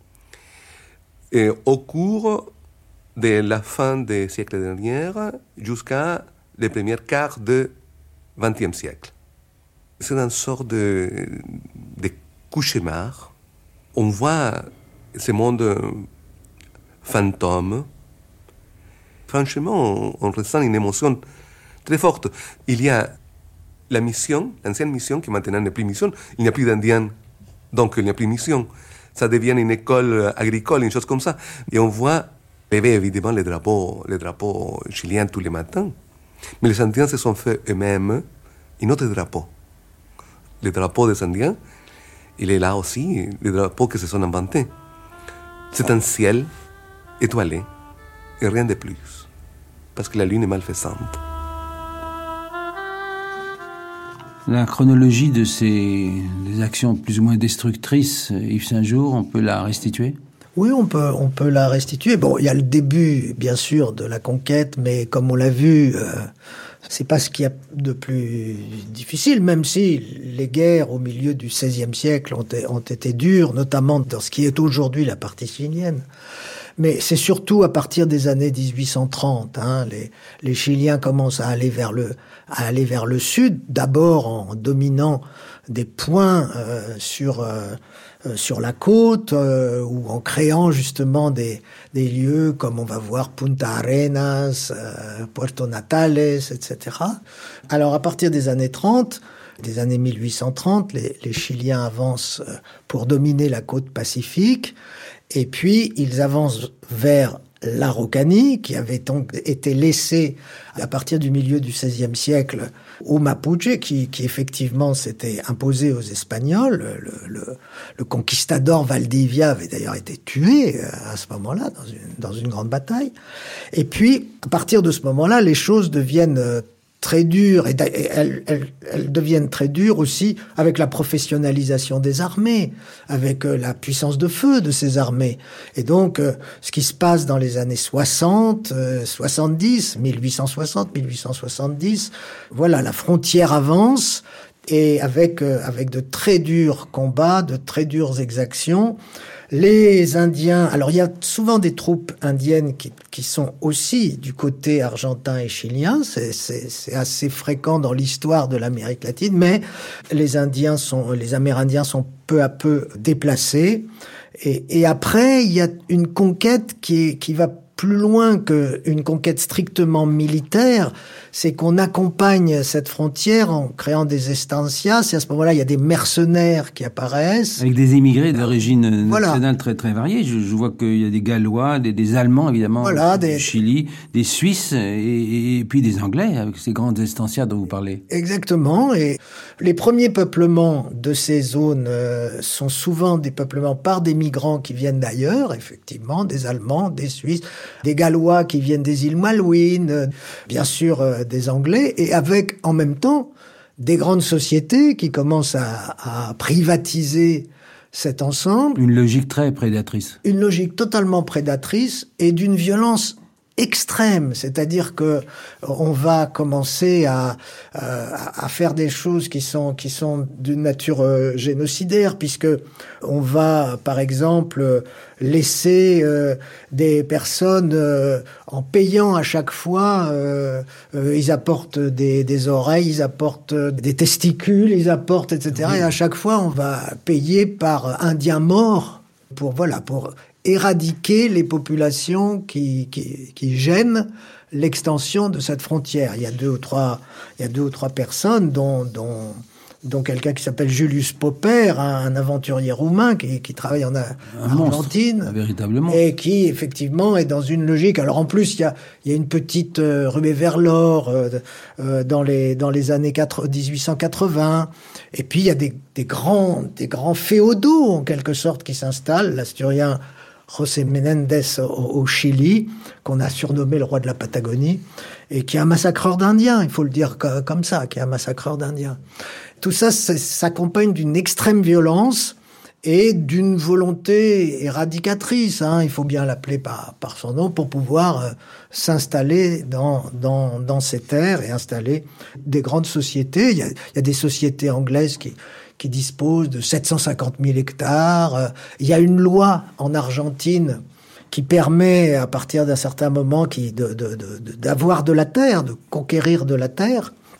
et au cours de la fin des siècles derniers jusqu'à les premiers quarts du vingtième siècle. C'est une sorte de, de cauchemar. On voit ce monde fantôme. Franchement, on, on ressent une émotion très forte. Il y a la mission, l'ancienne mission, qui maintenant n'est plus mission. Il n'y a plus d'Indiens, donc il n'y a plus mission. ça devient une école agricole, une chose comme ça. Et on voit, il y avait évidemment les drapeaux, les drapeaux chiliens tous les matins. Mais les Indiens se sont fait eux-mêmes un autre drapeau. Le drapeau des Indiens, il est là aussi, les drapeaux qui se sont inventés. C'est un ciel étoilé et rien de plus, parce que la lune est malfaisante. La chronologie de ces des actions plus ou moins destructrices, Yves Saint-Jour, on peut la restituer ? Oui, on peut, on peut la restituer. Bon, il y a le début, bien sûr, de la conquête, mais comme on l'a vu, euh, c'est pas ce qu'il y a de plus difficile, même si les guerres au milieu du seizième siècle ont, ont été dures, notamment dans ce qui est aujourd'hui la partie chilienne. Mais c'est surtout à partir des années dix-huit cent trente, hein, les, les Chiliens commencent à aller vers le, à aller vers le sud, d'abord en dominant des points euh, sur euh, euh, sur la côte euh, ou en créant justement des des lieux comme on va voir Punta Arenas, euh, Puerto Natales, et cetera. Alors à partir des années trente, des années mille huit cent trente, les, les Chiliens avancent pour dominer la côte pacifique. Et puis, ils avancent vers l'Araucanie, qui avait donc été laissée à partir du milieu du seizième siècle aux Mapuche, qui, qui effectivement s'était imposé aux Espagnols. Le, le, le conquistador Valdivia avait d'ailleurs été tué à ce moment-là, dans une, dans une grande bataille. Et puis, à partir de ce moment-là, les choses deviennent très dures, et elles, elles, elles deviennent très dures aussi avec la professionnalisation des armées, avec la puissance de feu de ces armées. Et donc, ce qui se passe dans les années soixante, soixante-dix, mille huit cent soixante, mille huit cent soixante-dix, voilà, la frontière avance, et avec, avec de très durs combats, de très dures exactions. Les Indiens, alors il y a souvent des troupes indiennes qui, qui sont aussi du côté argentin et chilien, c'est, c'est, c'est assez fréquent dans l'histoire de l'Amérique latine, mais les Indiens sont, les Amérindiens sont peu à peu déplacés. Et, et après, il y a une conquête qui, est, qui va plus loin qu'une conquête strictement militaire, c'est qu'on accompagne cette frontière en créant des estancias. C'est à ce moment-là, il y a des mercenaires qui apparaissent. Avec des immigrés d'origine voilà. nationale très, très variée. Je, je vois qu'il y a des Gallois, des, des Allemands, évidemment, voilà, du des... Chili, des Suisses et, et puis des Anglais, avec ces grandes estancias dont vous parlez. Exactement. Et les premiers peuplements de ces zones euh, sont souvent des peuplements par des migrants qui viennent d'ailleurs, effectivement, des Allemands, des Suisses, des Gallois qui viennent des îles Malouines, euh, bien sûr euh, des Anglais, et avec en même temps des grandes sociétés qui commencent à, à privatiser cet ensemble. Une logique très prédatrice. Une logique totalement prédatrice et d'une violence extrême, c'est-à-dire que on va commencer à, à, à faire des choses qui sont qui sont d'une nature euh, génocidaire, puisque on va, par exemple, laisser euh, des personnes euh, en payant à chaque fois, euh, euh, ils apportent des, des oreilles, ils apportent des testicules, ils apportent et cetera. Oui. Et à chaque fois, on va payer par indien mort pour voilà pour éradiquer les populations qui, qui, qui gênent l'extension de cette frontière. Il y a deux ou trois, il y a deux ou trois personnes, dont, dont, dont quelqu'un qui s'appelle Julius Popper, un, un aventurier roumain qui, qui travaille en, en Argentine, monstre, véritablement, et qui effectivement est dans une logique. Alors en plus, il y a, il y a une petite euh, ruée vers l'or euh, euh, dans les dans les années dix-huit cent quatre-vingts. Et puis il y a des, des grands des grands féodaux en quelque sorte qui s'installent. L'Asturien José Menendez au, au Chili, qu'on a surnommé le roi de la Patagonie, et qui est un massacreur d'Indiens, il faut le dire comme ça, qui est un massacreur d'Indiens. Tout ça s'accompagne d'une extrême violence et d'une volonté éradicatrice, hein, il faut bien l'appeler par, par son nom, pour pouvoir euh, s'installer dans, dans, dans ces terres et installer des grandes sociétés. Il y a, il y a des sociétés anglaises qui... qui dispose de sept cent cinquante mille hectares. Il y a une loi en Argentine qui permet, à partir d'un certain moment, qui, de, de, de, d'avoir de la terre, de conquérir de la terre.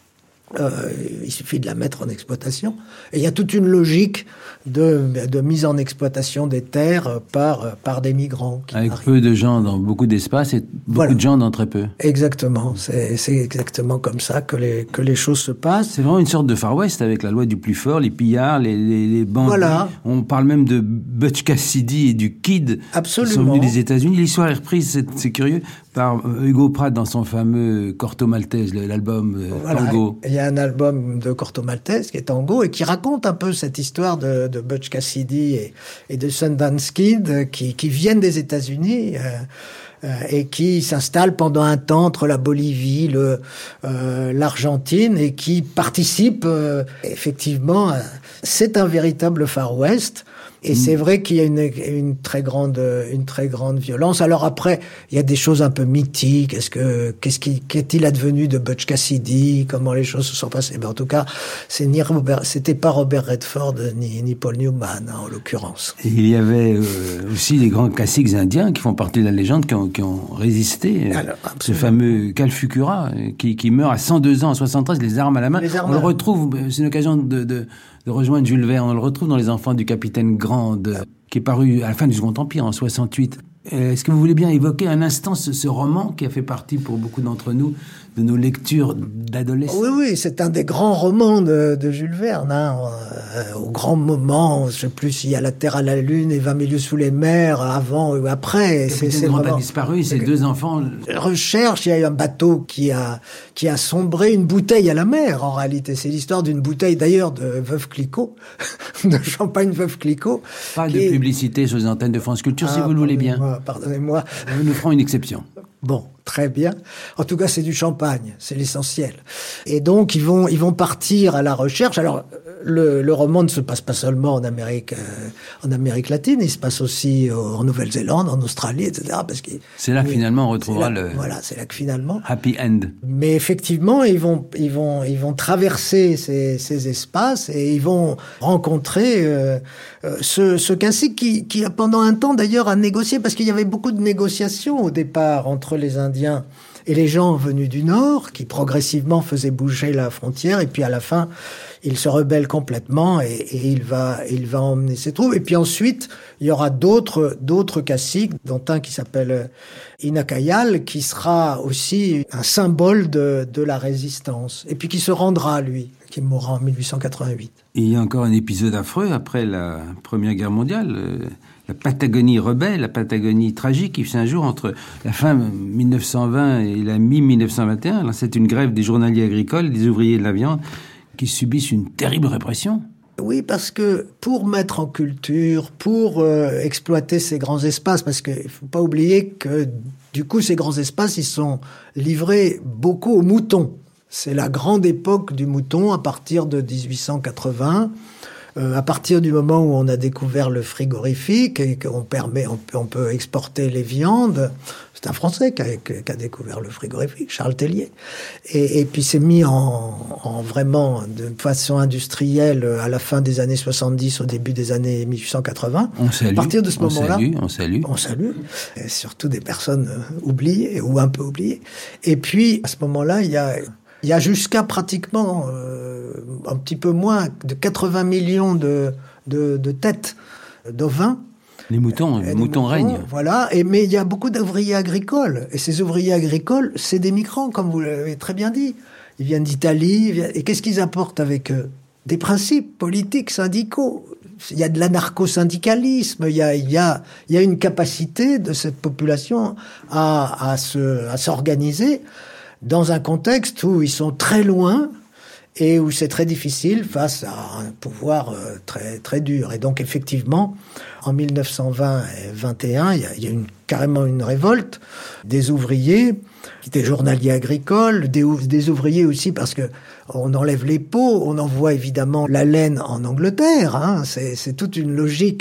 Euh, il suffit de la mettre en exploitation. Et il y a toute une logique de, de mise en exploitation des terres par, par des migrants. Qui Avec arrivent. peu de gens dans beaucoup d'espace et beaucoup Voilà. de gens dans très peu. Exactement. C'est, c'est exactement comme ça que les, que les choses se passent. C'est vraiment une sorte de Far West avec la loi du plus fort, les pillards, les, les, les bandits. Voilà. On parle même de Butch Cassidy et du Kid Absolument. qui sont venus des États-Unis. L'histoire est reprise, c'est, c'est curieux, par Hugo Pratt dans son fameux Corto Maltese, l'album euh, Voilà. Tango. Il y a un album de Corto Maltese qui est Tango et qui raconte un peu cette histoire de, de Butch Cassidy et, et de Sundance Kid qui, qui viennent des États-Unis euh, euh, et qui s'installent pendant un temps entre la Bolivie, le, euh, l'Argentine et qui participent euh, effectivement. À, c'est un véritable Far West. Et mmh. c'est vrai qu'il y a une, une très grande, une très grande violence. Alors après, il y a des choses un peu mythiques. Est-ce que, qu'est-ce qui, qu'est-il advenu de Butch Cassidy? Comment les choses se sont passées? Ben, en tout cas, c'est ni Robert, c'était pas Robert Redford, ni, ni Paul Newman, hein, en l'occurrence. Et il y avait euh, aussi les grands caciques indiens qui font partie de la légende, qui ont, qui ont résisté. Alors, ce fameux Calfucura, qui, qui meurt à cent deux ans, en soixante-treize, les armes à la main. Les armes on à... le retrouve, c'est une occasion de, de, de rejoindre Jules Verne. On le retrouve dans Les Enfants du Capitaine Grande, qui est paru à la fin du Second Empire, en soixante-huit. Est-ce que vous voulez bien évoquer un instant ce, ce roman qui a fait partie pour beaucoup d'entre nous de nos lectures d'adolescents? Oui, oui, c'est un des grands romans de, de Jules Verne. Hein. Euh, au grand moment, je ne sais plus s'il y a La Terre à la Lune et vingt milieux sous les mers, avant ou après. C'est, c'est Grand a disparu, ces deux enfants... Recherche, il y a eu un bateau qui a, qui a sombré, une bouteille à la mer, en réalité. C'est l'histoire d'une bouteille, d'ailleurs, de Veuve Clicquot, de champagne Veuve Clicquot. Pas de est... publicité sur les antennes de France Culture, ah, si vous le voulez bien. Pardonnez-moi. Nous nous ferons une exception. Bon, très bien. En tout cas, c'est du champagne, c'est l'essentiel. Et donc, ils vont, ils vont partir à la recherche. Alors, le, le roman ne se passe pas seulement en Amérique, euh, en Amérique latine, il se passe aussi en Nouvelle-Zélande, en Australie, et cetera. Parce que c'est là que finalement on retrouvera là, le. Voilà, c'est là que finalement. Happy end. Mais effectivement, ils vont, ils vont, ils vont traverser ces, ces espaces et ils vont rencontrer euh, euh, ce, ce cacique qui, qui a pendant un temps d'ailleurs a négocié, parce qu'il y avait beaucoup de négociations au départ entre les Indiens et les gens venus du Nord, qui progressivement faisaient bouger la frontière, et puis à la fin, il se rebelle complètement, et, et il va, il va emmener ses troupes. Et puis ensuite, il y aura d'autres, d'autres caciques, dont un qui s'appelle Inacayal, qui sera aussi un symbole de, de la résistance, et puis qui se rendra, lui, qui mourra en mille huit cent quatre-vingt-huit. Et il y a encore un épisode affreux après la Première Guerre mondiale, euh... la Patagonie rebelle, la Patagonie tragique, qui fait un jour entre la fin mille neuf cent vingt et la mi-mille neuf cent vingt et un. Là, c'est une grève des journaliers agricoles, des ouvriers de la viande, qui subissent une terrible répression. Oui, parce que pour mettre en culture, pour euh, exploiter ces grands espaces, parce qu'il ne faut pas oublier que du coup, ces grands espaces, ils sont livrés beaucoup aux moutons. C'est la grande époque du mouton à partir de dix-huit cent quatre-vingts. Euh, à partir du moment où on a découvert le frigorifique et qu'on permet, on peut, on peut exporter les viandes, c'est un Français qui a, qui a découvert le frigorifique, Charles Tellier. Et, et puis c'est mis en, en vraiment de façon industrielle à la fin des années soixante-dix, au début des années mille huit cent quatre-vingts. On salue, à partir de ce on moment-là, salue, on salue. On salue. Et surtout des personnes oubliées ou un peu oubliées. Et puis à ce moment-là, il y a Il y a jusqu'à pratiquement euh, un petit peu moins de quatre-vingts millions de, de, de têtes d'ovins. Les moutons, les moutons règnent. Voilà, et, mais il y a beaucoup d'ouvriers agricoles. Et ces ouvriers agricoles, c'est des migrants, comme vous l'avez très bien dit. Ils viennent d'Italie. Et qu'est-ce qu'ils apportent avec eux? Des principes politiques, syndicaux. Il y a de l'anarcho-syndicalisme. Il y a, il y a, il y a une capacité de cette population à, à, se, à s'organiser dans un contexte où ils sont très loin et où c'est très difficile face à un pouvoir très, très dur. Et donc, effectivement, en mille neuf cent vingt et vingt et un, il y a, il y a une, carrément une révolte des ouvriers, des journaliers agricoles, des, des ouvriers aussi parce que on enlève les peaux, on envoie évidemment la laine en Angleterre. Hein, c'est, c'est toute une logique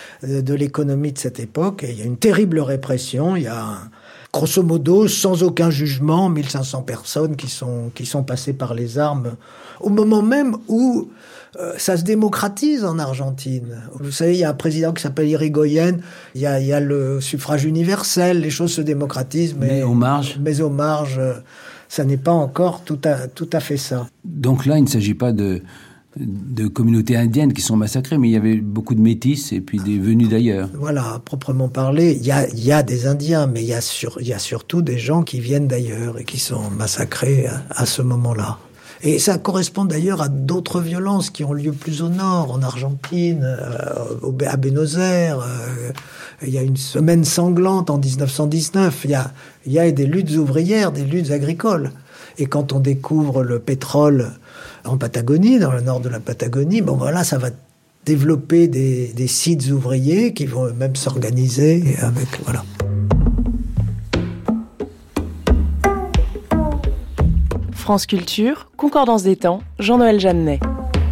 de l'économie de cette époque. Et il y a une terrible répression, il y a un, grosso modo, sans aucun jugement, mille cinq cents personnes qui sont, qui sont passées par les armes au moment même où euh, ça se démocratise en Argentine. Vous savez, il y a un président qui s'appelle Irigoyen, il y a, il y a le suffrage universel, les choses se démocratisent, mais, mais aux marges. Mais aux marges, ça n'est pas encore tout à, tout à fait ça. Donc là, il ne s'agit pas de, de communautés indiennes qui sont massacrées, mais il y avait beaucoup de métis et puis des venus d'ailleurs. Voilà, à proprement parler, il y a, il y a des Indiens, mais il y a, sur, il y a surtout des gens qui viennent d'ailleurs et qui sont massacrés à, à ce moment-là. Et ça correspond d'ailleurs à d'autres violences qui ont lieu plus au nord, en Argentine, euh, à Buenos Aires. Euh, il y a une semaine sanglante en dix-neuf cent dix-neuf. Il y a, il y a des luttes ouvrières, des luttes agricoles. Et quand on découvre le pétrole en Patagonie, dans le nord de la Patagonie, bon voilà, ça va développer des, des sites ouvriers qui vont même s'organiser avec, voilà. France Culture, Concordance des temps, Jean-Noël Jeannet.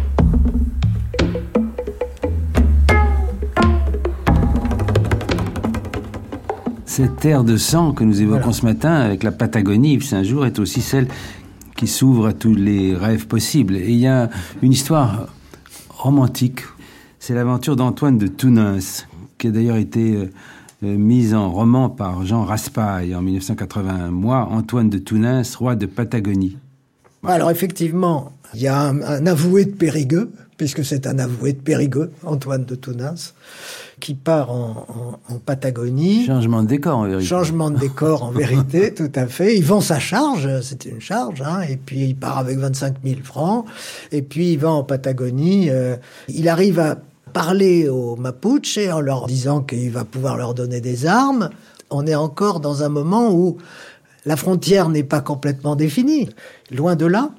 Cette terre de sang que nous évoquons voilà. ce matin avec la Patagonie, Yves Saint-Jour, est aussi celle qui s'ouvre à tous les rêves possibles. Et il y a une histoire romantique, c'est l'aventure d'Antoine de Tounens, qui a d'ailleurs été euh, mise en roman par Jean Raspail en dix-neuf cent quatre-vingt-un. Moi, Antoine de Tounens, roi de Patagonie. Alors effectivement, il y a un, un avoué de Périgueux, puisque c'est un avoué de Périgueux, Antoine de Tounens, qui part en, en, en Patagonie. Changement de décor, en vérité. Changement de décor, en vérité, tout à fait. Il vend sa charge, c'était une charge, hein, et puis il part avec vingt-cinq mille francs, et puis il va en Patagonie. Euh, il arrive à parler aux Mapuches en leur disant qu'il va pouvoir leur donner des armes. On est encore dans un moment où la frontière n'est pas complètement définie, loin de là.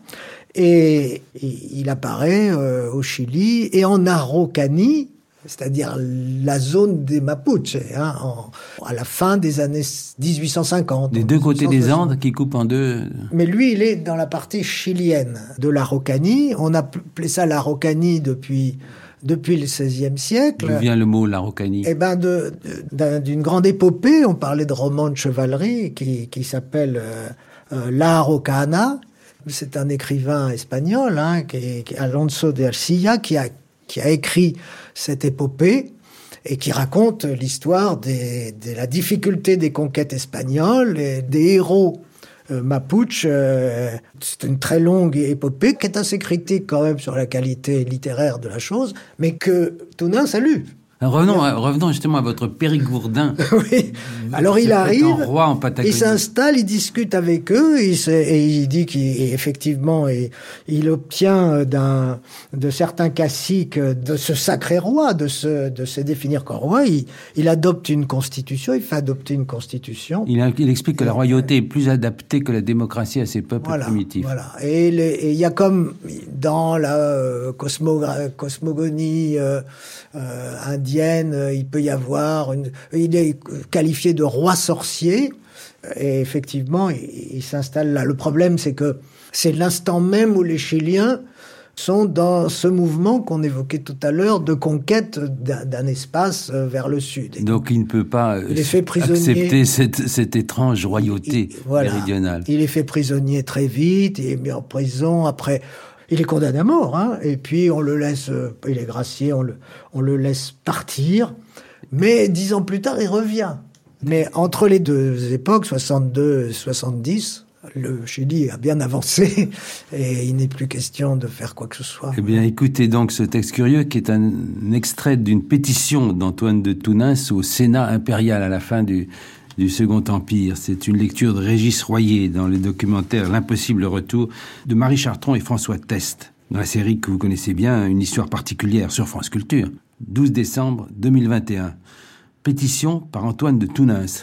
Et, et il apparaît euh, au Chili et en Araucanie, c'est-à-dire la zone des Mapuches, hein, en, à la fin des années dix-huit cent cinquante. Des deux côtés des Andes qui coupent en deux. Mais lui, il est dans la partie chilienne de l'Araucanie. On a appelé ça l'Araucanie depuis... depuis le seizième siècle. D'où vient le mot l'Araucanie? Eh ben, de, de, d'une grande épopée, on parlait de roman de chevalerie qui, qui s'appelle euh, euh, La Araucana. C'est un écrivain espagnol, hein, qui, qui, Alonso de Ercilla, qui a, qui a écrit cette épopée et qui raconte l'histoire des, de la difficulté des conquêtes espagnoles et des héros Euh, Mapuche. Euh, c'est une très longue épopée qui est assez critique quand même sur la qualité littéraire de la chose, mais que Tounens a lu. Revenons, à, revenons justement à votre Périgourdin. Oui. Alors il arrive, roi en Patagonie. Il s'installe, il discute avec eux, il se, et il dit qu'effectivement, il, il obtient d'un, de certains caciques de ce sacré roi, de se, de se définir comme roi. Il, il adopte une constitution, il fait adopter une constitution. Il, a, il explique que la royauté est plus adaptée que la démocratie à ses peuples voilà, primitifs. Voilà. Et il y a comme dans la euh, cosmo, cosmogonie euh, euh, indienne, il peut y avoir une, il est qualifié de roi sorcier et effectivement il, il s'installe là. Le problème c'est que c'est l'instant même où les Chiliens sont dans ce mouvement qu'on évoquait tout à l'heure de conquête d'un, d'un espace vers le sud. Et donc il ne peut pas accepter cette, cette étrange royauté il, voilà, méridionale. Il est fait prisonnier très vite, il est mis en prison après. Il est condamné à mort, hein, et puis on le laisse, euh, il est gracié, on le, on le laisse partir, mais dix ans plus tard, il revient. Mais entre les deux époques, soixante-deux et soixante-dix, le Chili a bien avancé, et il n'est plus question de faire quoi que ce soit. Eh bien, écoutez donc ce texte curieux, qui est un extrait d'une pétition d'Antoine de Tounens au Sénat impérial à la fin du... du Second Empire. C'est une lecture de Régis Royer dans le documentaire L'impossible retour de Marie Chartrand et François Test, dans la série que vous connaissez bien, Une histoire particulière sur France Culture. douze décembre deux mille vingt et un. Pétition par Antoine de Tounens.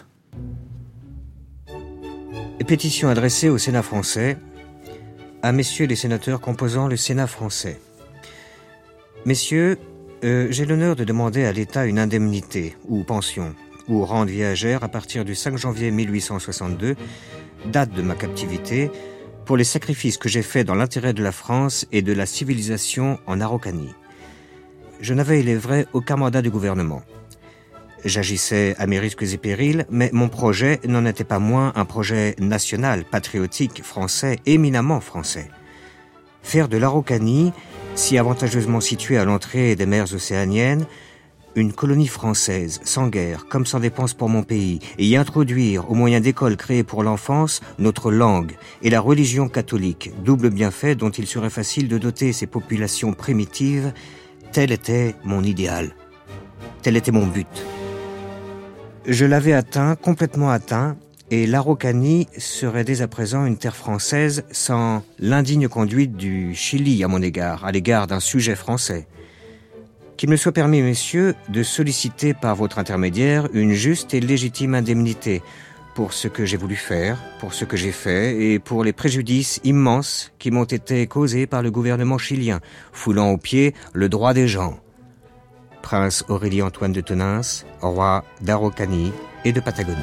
Pétition adressée au Sénat français, à messieurs les sénateurs composant le Sénat français. Messieurs, euh, j'ai l'honneur de demander à l'État une indemnité ou pension ou rente viagère à partir du cinq janvier mille huit cent soixante-deux, date de ma captivité, pour les sacrifices que j'ai faits dans l'intérêt de la France et de la civilisation en Araucanie. Je n'avais, il est vrai, aucun mandat du gouvernement. J'agissais à mes risques et périls, mais mon projet n'en était pas moins un projet national, patriotique, français, éminemment français. Faire de l'Araucanie, si avantageusement située à l'entrée des mers océaniennes, une colonie française, sans guerre, comme sans dépense pour mon pays, et y introduire, au moyen d'écoles créées pour l'enfance, notre langue et la religion catholique, double bienfait dont il serait facile de doter ces populations primitives, tel était mon idéal. Tel était mon but. Je l'avais atteint, complètement atteint, et l'Araucanie serait dès à présent une terre française sans l'indigne conduite du Chili à mon égard, à l'égard d'un sujet français. Qu'il me soit permis, messieurs, de solliciter par votre intermédiaire une juste et légitime indemnité pour ce que j'ai voulu faire, pour ce que j'ai fait et pour les préjudices immenses qui m'ont été causés par le gouvernement chilien, foulant aux pieds le droit des gens. Prince Aurélie-Antoine de Tonins, roi d'Araucanie et de Patagonie.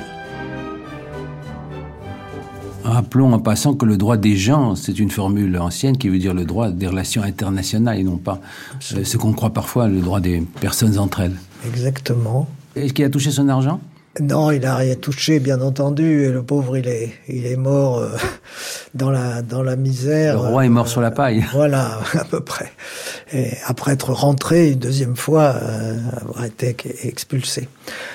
Rappelons en passant que le droit des gens, c'est une formule ancienne qui veut dire le droit des relations internationales et non pas euh, ce qu'on croit parfois, le droit des personnes entre elles. Exactement. Est-ce qu'il a touché son argent ? Non, il n'a rien touché, bien entendu. Et le pauvre, il est, il est mort euh, dans la dans la misère. Le roi est mort euh, sur la paille. Voilà, à peu près. Et après être rentré une deuxième fois, euh, avoir été expulsé.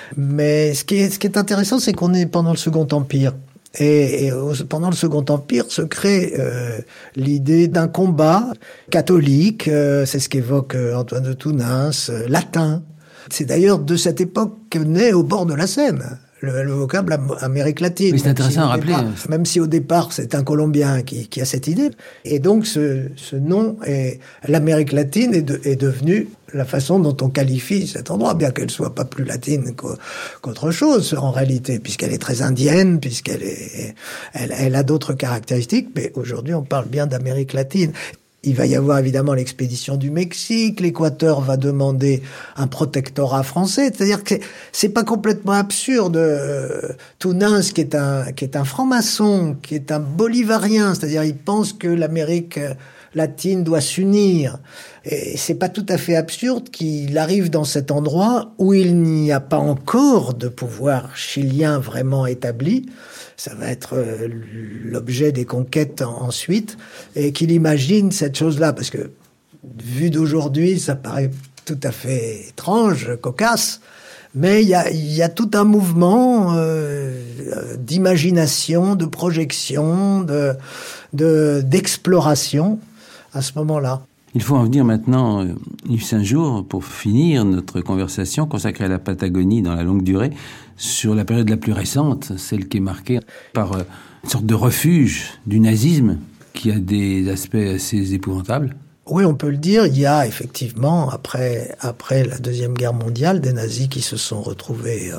Mais ce qui est, ce qui est intéressant, c'est qu'on est pendant le Second Empire. Et, et pendant le Second Empire se crée euh, l'idée d'un combat catholique, euh, c'est ce qu'évoque euh, Antoine de Tonins, euh, latin. C'est d'ailleurs de cette époque que naît Au bord de la Seine le, le vocable am- Amérique latine. Oui, c'est intéressant si à rappeler. Départ, même si au départ c'est un Colombien qui, qui a cette idée. Et donc ce, ce nom, est, l'Amérique latine est, de, est devenue la façon dont on qualifie cet endroit, bien qu'elle soit pas plus latine qu'autre chose en réalité, puisqu'elle est très indienne, puisqu'elle est, elle, elle a d'autres caractéristiques, mais aujourd'hui on parle bien d'Amérique latine. Il va y avoir évidemment l'expédition du Mexique, l'Équateur va demander un protectorat français, c'est-à-dire que c'est, c'est pas complètement absurde. Euh, Tonins, qui est un, qui est un franc-maçon, qui est un bolivarien, c'est-à-dire il pense que l'Amérique latine doit s'unir. Et c'est pas tout à fait absurde qu'il arrive dans cet endroit où il n'y a pas encore de pouvoir chilien vraiment établi. Ça va être l'objet des conquêtes ensuite, et qu'il imagine cette chose-là, parce que vu d'aujourd'hui, ça paraît tout à fait étrange, cocasse, mais il y a, y a tout un mouvement euh, d'imagination, de projection, de, de, d'exploration à ce moment-là. Il faut en venir maintenant, Yves Saint-Jour, pour finir notre conversation consacrée à la Patagonie dans la longue durée, sur la période la plus récente, celle qui est marquée par une sorte de refuge du nazisme qui a des aspects assez épouvantables. Oui, on peut le dire. Il y a effectivement, après, après la Deuxième Guerre mondiale, des nazis qui se sont retrouvés euh,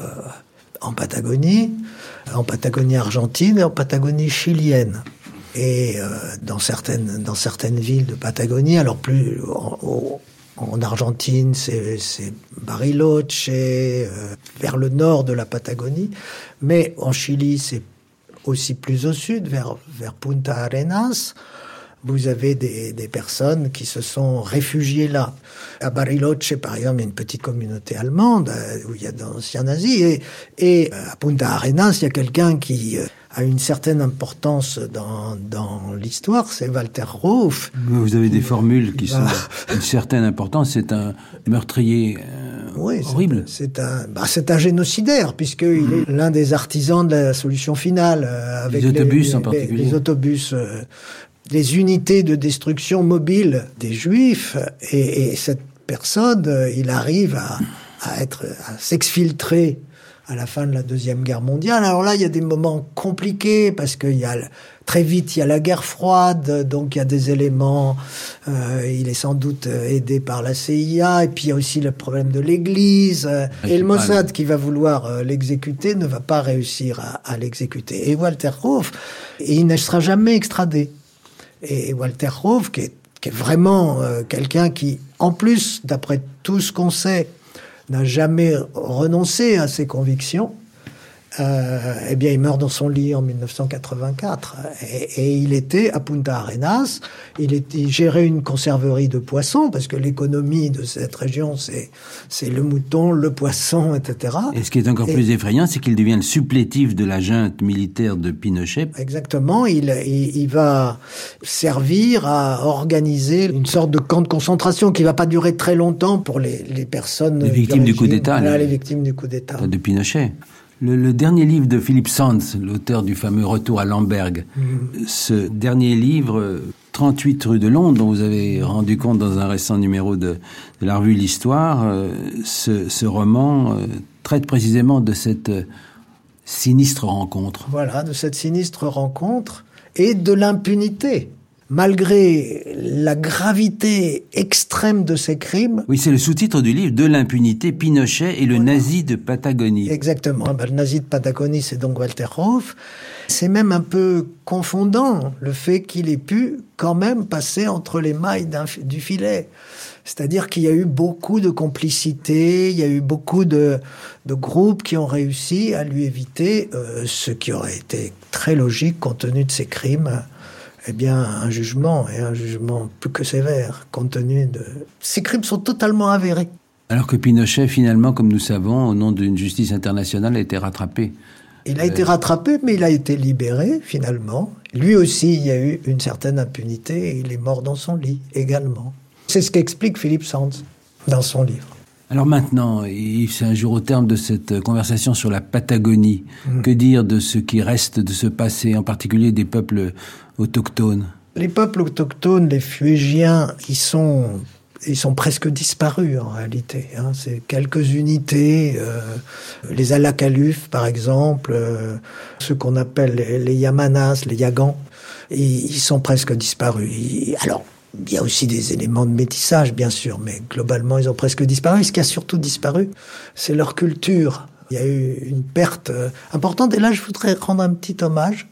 en Patagonie, en Patagonie argentine et en Patagonie chilienne. Et euh, dans certaines dans certaines villes de Patagonie, alors plus en, en Argentine, c'est, c'est Bariloche, euh, vers le nord de la Patagonie, mais en Chili, c'est aussi plus au sud, vers vers Punta Arenas. Vous avez des, des personnes qui se sont réfugiées là. À Bariloche, par exemple, il y a une petite communauté allemande où il y a d'anciens nazis. Et, et à Punta Arenas, il y a quelqu'un qui a une certaine importance dans, dans l'histoire, c'est Walter Rauff. Vous avez des formules qui sont d'une certaine importance. C'est un meurtrier euh, oui, horrible. C'est, c'est, un, bah, c'est un génocidaire, puisqu'il mmh. est l'un des artisans de la solution finale. Euh, avec les autobus les, en les, particulier. Les autobus... Euh, les unités de destruction mobile des Juifs, et, et cette personne, euh, il arrive à, à être, à s'exfiltrer à la fin de la Deuxième Guerre mondiale. Alors là, il y a des moments compliqués, parce qu'il y a, très vite, il y a la guerre froide, donc il y a des éléments, euh, il est sans doute aidé par la C I A, et puis il y a aussi le problème de l'Église, euh, et le Mossad qui va vouloir euh, l'exécuter ne va pas réussir à, à l'exécuter. Et Walter Rauff, il ne sera jamais extradé. Et Walter Rauff, qui est, qui est vraiment euh, quelqu'un qui, en plus, d'après tout ce qu'on sait, n'a jamais renoncé à ses convictions, Euh, eh bien, il meurt dans son lit en dix-neuf cent quatre-vingt-quatre. Et, et il était à Punta Arenas. Il, était, il gérait une conserverie de poissons, parce que l'économie de cette région, c'est, c'est le mouton, le poisson, et cetera. Et ce qui est encore et, plus effrayant, c'est qu'il devient le supplétif de la junte militaire de Pinochet. Exactement. Il, il, il va servir à organiser une sorte de camp de concentration qui va pas durer très longtemps pour les, les personnes... Les victimes du, du coup d'État. Là, les victimes du coup d'État. De Pinochet. Le, le dernier livre de Philippe Sands, l'auteur du fameux Retour à Lemberg, mmh. ce dernier livre, trente-huit rue de Londres, dont vous avez rendu compte dans un récent numéro de, de la revue L'Histoire, euh, ce, ce roman euh, traite précisément de cette euh, sinistre rencontre. Voilà, de cette sinistre rencontre et de l'impunité. Malgré la gravité extrême de ces crimes... Oui, c'est le sous-titre du livre, de l'impunité, Pinochet et le voilà. nazi de Patagonie. Exactement. Ben, le nazi de Patagonie, c'est donc Walter Hoff. C'est même un peu confondant, le fait qu'il ait pu quand même passer entre les mailles d'un, du filet. C'est-à-dire qu'il y a eu beaucoup de complicité, il y a eu beaucoup de, de groupes qui ont réussi à lui éviter euh, ce qui aurait été très logique compte tenu de ses crimes. Eh bien, un jugement, et un jugement plus que sévère, compte tenu de... Ces crimes sont totalement avérés. Alors que Pinochet, finalement, comme nous savons, au nom d'une justice internationale, a été rattrapé. Il a euh... été rattrapé, mais il a été libéré, finalement. Lui aussi, il y a eu une certaine impunité, et il est mort dans son lit, également. C'est ce qu'explique Philippe Sands dans son livre. Alors maintenant, c'est un jour au terme de cette conversation sur la Patagonie. Mmh. Que dire de ce qui reste de ce passé, en particulier des peuples autochtones? Les peuples autochtones, les Fuégiens, ils sont, ils sont presque disparus en réalité. Hein. C'est quelques unités, euh, les Alakaluf par exemple, euh, ceux qu'on appelle les, les Yamanas, les Yagans, et ils sont presque disparus. Et, alors, il y a aussi des éléments de métissage, bien sûr, mais globalement, ils ont presque disparu. Ce qui a surtout disparu, c'est leur culture. Il y a eu une perte importante. Et là, je voudrais rendre un petit hommage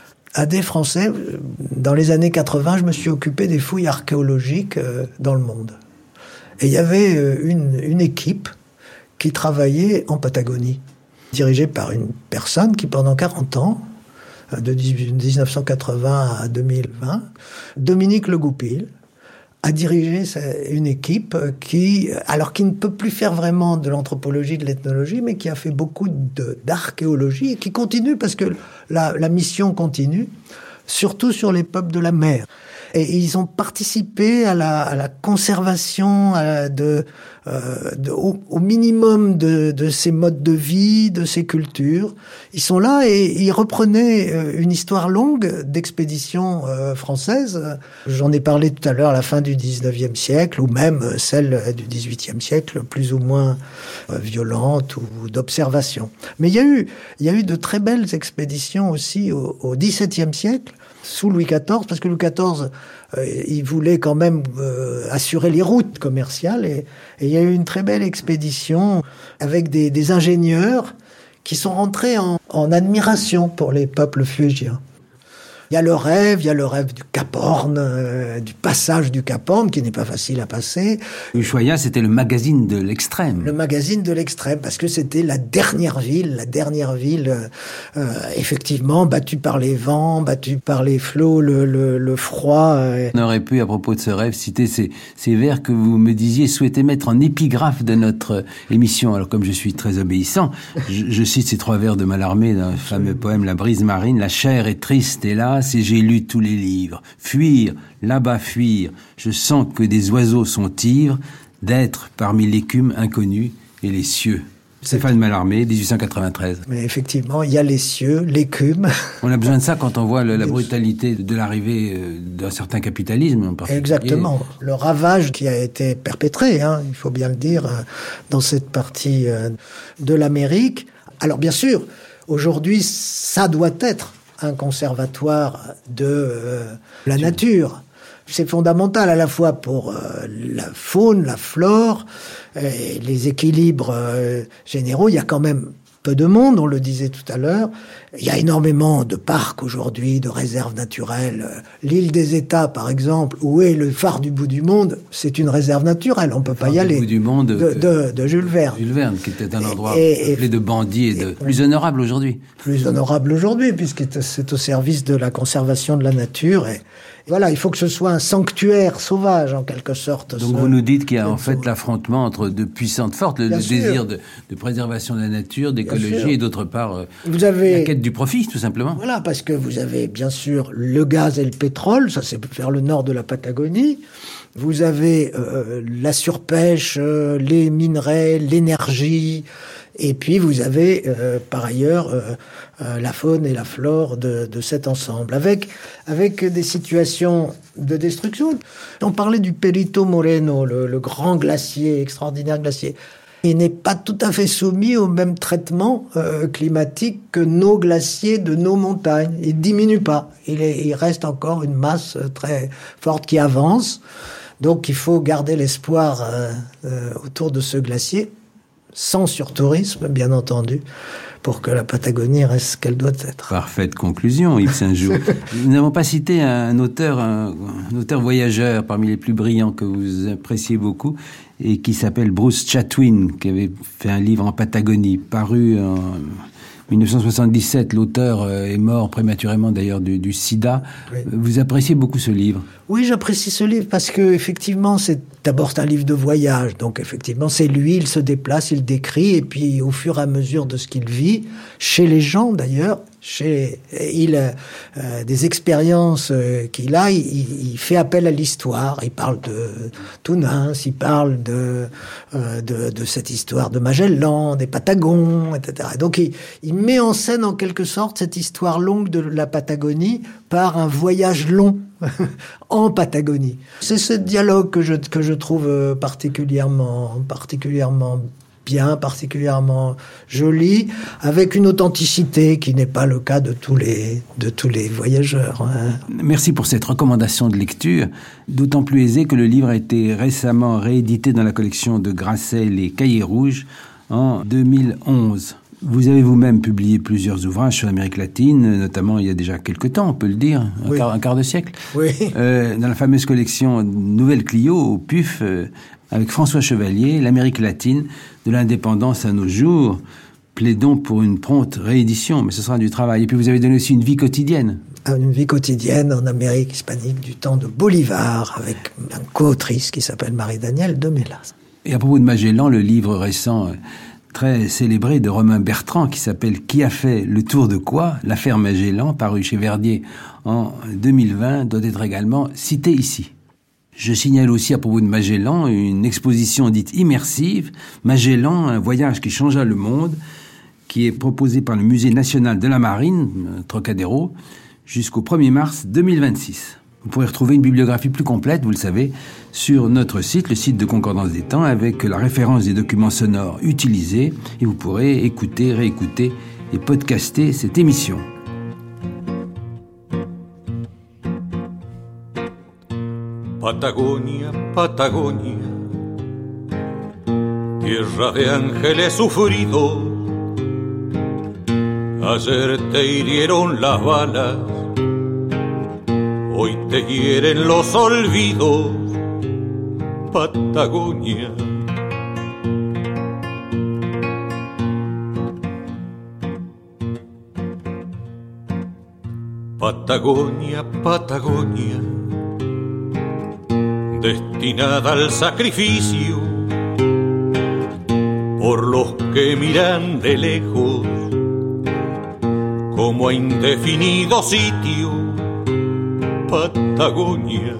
à des Français. Dans les années quatre-vingts, je me suis occupé des fouilles archéologiques dans le monde. Et il y avait une, une équipe qui travaillait en Patagonie, dirigée par une personne qui, pendant quarante ans, de dix-neuf cent quatre-vingts à deux mille vingt, Dominique Le Goupil a dirigé une équipe qui, alors qui ne peut plus faire vraiment de l'anthropologie, de l'ethnologie, mais qui a fait beaucoup de, d'archéologie et qui continue parce que la, la mission continue, surtout sur les peuples de la mer. Et ils ont participé à la, à la conservation à, de, euh, de, au, au minimum de, de ces modes de vie, de ces cultures. Ils sont là et ils reprenaient une histoire longue d'expéditions euh, françaises. J'en ai parlé tout à l'heure à la fin du dix-neuvième siècle, ou même celle du dix-huitième siècle, plus ou moins euh, violente ou d'observation. Mais il y a eu, il y a eu de très belles expéditions aussi au, au dix-septième siècle, sous Louis quatorze, parce que Louis quatorze, euh, il voulait quand même euh, assurer les routes commerciales, et, et il y a eu une très belle expédition avec des, des ingénieurs qui sont rentrés en, en admiration pour les peuples fuégiens. Il y a le rêve, il y a le rêve du Cap Horn, euh, du passage du Cap Horn, qui n'est pas facile à passer. Ushuaïa, c'était le magazine de l'extrême. Le magazine de l'extrême, parce que c'était la dernière ville, la dernière ville, euh, effectivement, battue par les vents, battue par les flots, le, le, le froid. Euh. On aurait pu, à propos de ce rêve, citer ces, ces vers que vous me disiez souhaiter mettre en épigraphe de notre émission. Alors, comme je suis très obéissant, je, je cite ces trois vers de Mallarmé dans le fameux poème La brise marine. La chair est triste, hélas, et j'ai lu tous les livres. Fuir, là-bas fuir, je sens que des oiseaux sont ivres d'être parmi l'écume inconnue et les cieux. Stéphane Mallarmé, dix-huit cent quatre-vingt-treize. Mais effectivement, il y a les cieux, l'écume. On a besoin de ça quand on voit le, la brutalité de l'arrivée d'un certain capitalisme en particulier. Exactement. Le ravage qui a été perpétré, hein, il faut bien le dire, dans cette partie de l'Amérique. Alors bien sûr, aujourd'hui, ça doit être un conservatoire de euh, la nature. C'est fondamental à la fois pour euh, la faune, la flore, et les équilibres euh, généraux. Il y a quand même peu de monde, on le disait tout à l'heure. Il y a énormément de parcs aujourd'hui, de réserves naturelles. L'île des États, par exemple, où est le phare du bout du monde, c'est une réserve naturelle, on ne peut pas y aller. Le phare du bout du monde de, de, de Jules Verne. Jules Verne, qui était un endroit et, peuplé de bandits et de... Et, plus honorable aujourd'hui. Plus honorable aujourd'hui, puisque c'est au service de la conservation de la nature. Et voilà, il faut que ce soit un sanctuaire sauvage, en quelque sorte. Donc ce, vous nous dites qu'il y a en fait l'affrontement entre deux puissantes forces, le, le désir de, de préservation de la nature, d'écologie, et d'autre part vous avez, la quête du profit, tout simplement. Voilà, parce que vous avez bien sûr le gaz et le pétrole, ça c'est vers le nord de la Patagonie. Vous avez euh, la surpêche, euh, les minerais, l'énergie, et puis vous avez euh, par ailleurs euh, euh, la faune et la flore de, de cet ensemble, avec, avec des situations de destruction. On parlait du Perito Moreno, le, le grand glacier, extraordinaire glacier. Il n'est pas tout à fait soumis au même traitement euh, climatique que nos glaciers de nos montagnes. Il diminue pas. Il, est, il reste encore une masse très forte qui avance. Donc il faut garder l'espoir euh, euh, autour de ce glacier, sans surtourisme, bien entendu, pour que la Patagonie reste ce qu'elle doit être. Parfaite conclusion, Yves Saint-Jour. Nous n'avons pas cité un auteur, un, un auteur voyageur parmi les plus brillants que vous appréciez beaucoup, et qui s'appelle Bruce Chatwin, qui avait fait un livre en Patagonie, paru en dix-neuf cent soixante-dix-sept. L'auteur est mort prématurément d'ailleurs du, du sida. Oui. Vous appréciez beaucoup ce livre? Oui, j'apprécie ce livre parce que effectivement, c'est d'abord c'est un livre de voyage. Donc effectivement, c'est lui, il se déplace, il décrit, et puis au fur et à mesure de ce qu'il vit, chez les gens d'ailleurs, chez il euh, des expériences euh, qu'il a, il, il fait appel à l'histoire. Il parle de Tounens, il parle de, euh, de de cette histoire de Magellan, des Patagons, et cetera. Donc il, il met en scène en quelque sorte cette histoire longue de la Patagonie par un voyage long en Patagonie. C'est ce dialogue que je que je trouve particulièrement particulièrement bien, particulièrement joli, avec une authenticité qui n'est pas le cas de tous les de tous les voyageurs. Hein. Merci pour cette recommandation de lecture, d'autant plus aisée que le livre a été récemment réédité dans la collection de Grasset, Les Cahiers Rouges, en deux mille onze. Vous avez vous-même publié plusieurs ouvrages sur l'Amérique latine, notamment il y a déjà quelque temps, on peut le dire, un, oui. quart, un quart de siècle. Oui. Euh, dans la fameuse collection Nouvelle Clio, au P U F, euh, avec François Chevalier, l'Amérique latine, de l'indépendance à nos jours. Plaidons pour une prompte réédition, mais ce sera du travail. Et puis vous avez donné aussi une vie quotidienne. Une vie quotidienne en Amérique hispanique du temps de Bolivar, avec une co-autrice qui s'appelle Marie-Danielle de Mélas. Et à propos de Magellan, le livre récent... très célébré de Romain Bertrand qui s'appelle « Qui a fait le tour de quoi ? L'affaire Magellan », paru chez Verdier en deux mille vingt, doit être également cité ici. Je signale aussi à propos de Magellan une exposition dite immersive, Magellan, un voyage qui changea le monde, qui est proposée par le Musée national de la Marine, Trocadéro, jusqu'au premier mars deux mille vingt-six. Vous pourrez retrouver une bibliographie plus complète, vous le savez, sur notre site, le site de Concordance des Temps, avec la référence des documents sonores utilisés, et vous pourrez écouter, réécouter et podcaster cette émission. Patagonia, Patagonia, tierra de ángeles sufridos, ayer te hirieron las balas, hoy te hieren los olvidos, Patagonia. Patagonia, Patagonia, destinada al sacrificio por los que miran de lejos como a indefinido sitio, Patagonia.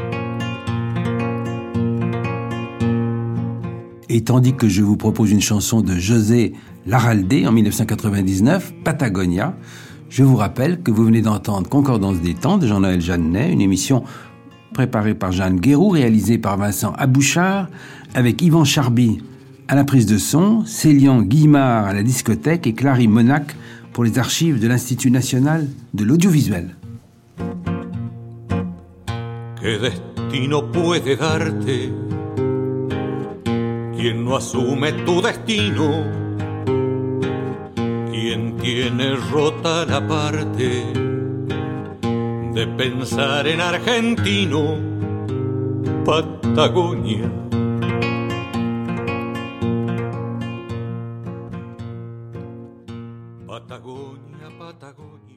Et tandis que je vous propose une chanson de José Larraldé en dix-neuf cent quatre-vingt-dix-neuf, Patagonia, je vous rappelle que vous venez d'entendre Concordance des Temps de Jean-Noël Jeannet, une émission préparée par Jeanne Guéroux, réalisée par Vincent Abouchard, avec Yvan Charby à la prise de son, Célian Guillemard à la discothèque et Clary Monac pour les archives de l'Institut national de l'audiovisuel. ¿Qué destino puede darte quien no asume tu destino? tiene rota la parte de pensar en argentino, Patagonia. Patagonia, Patagonia.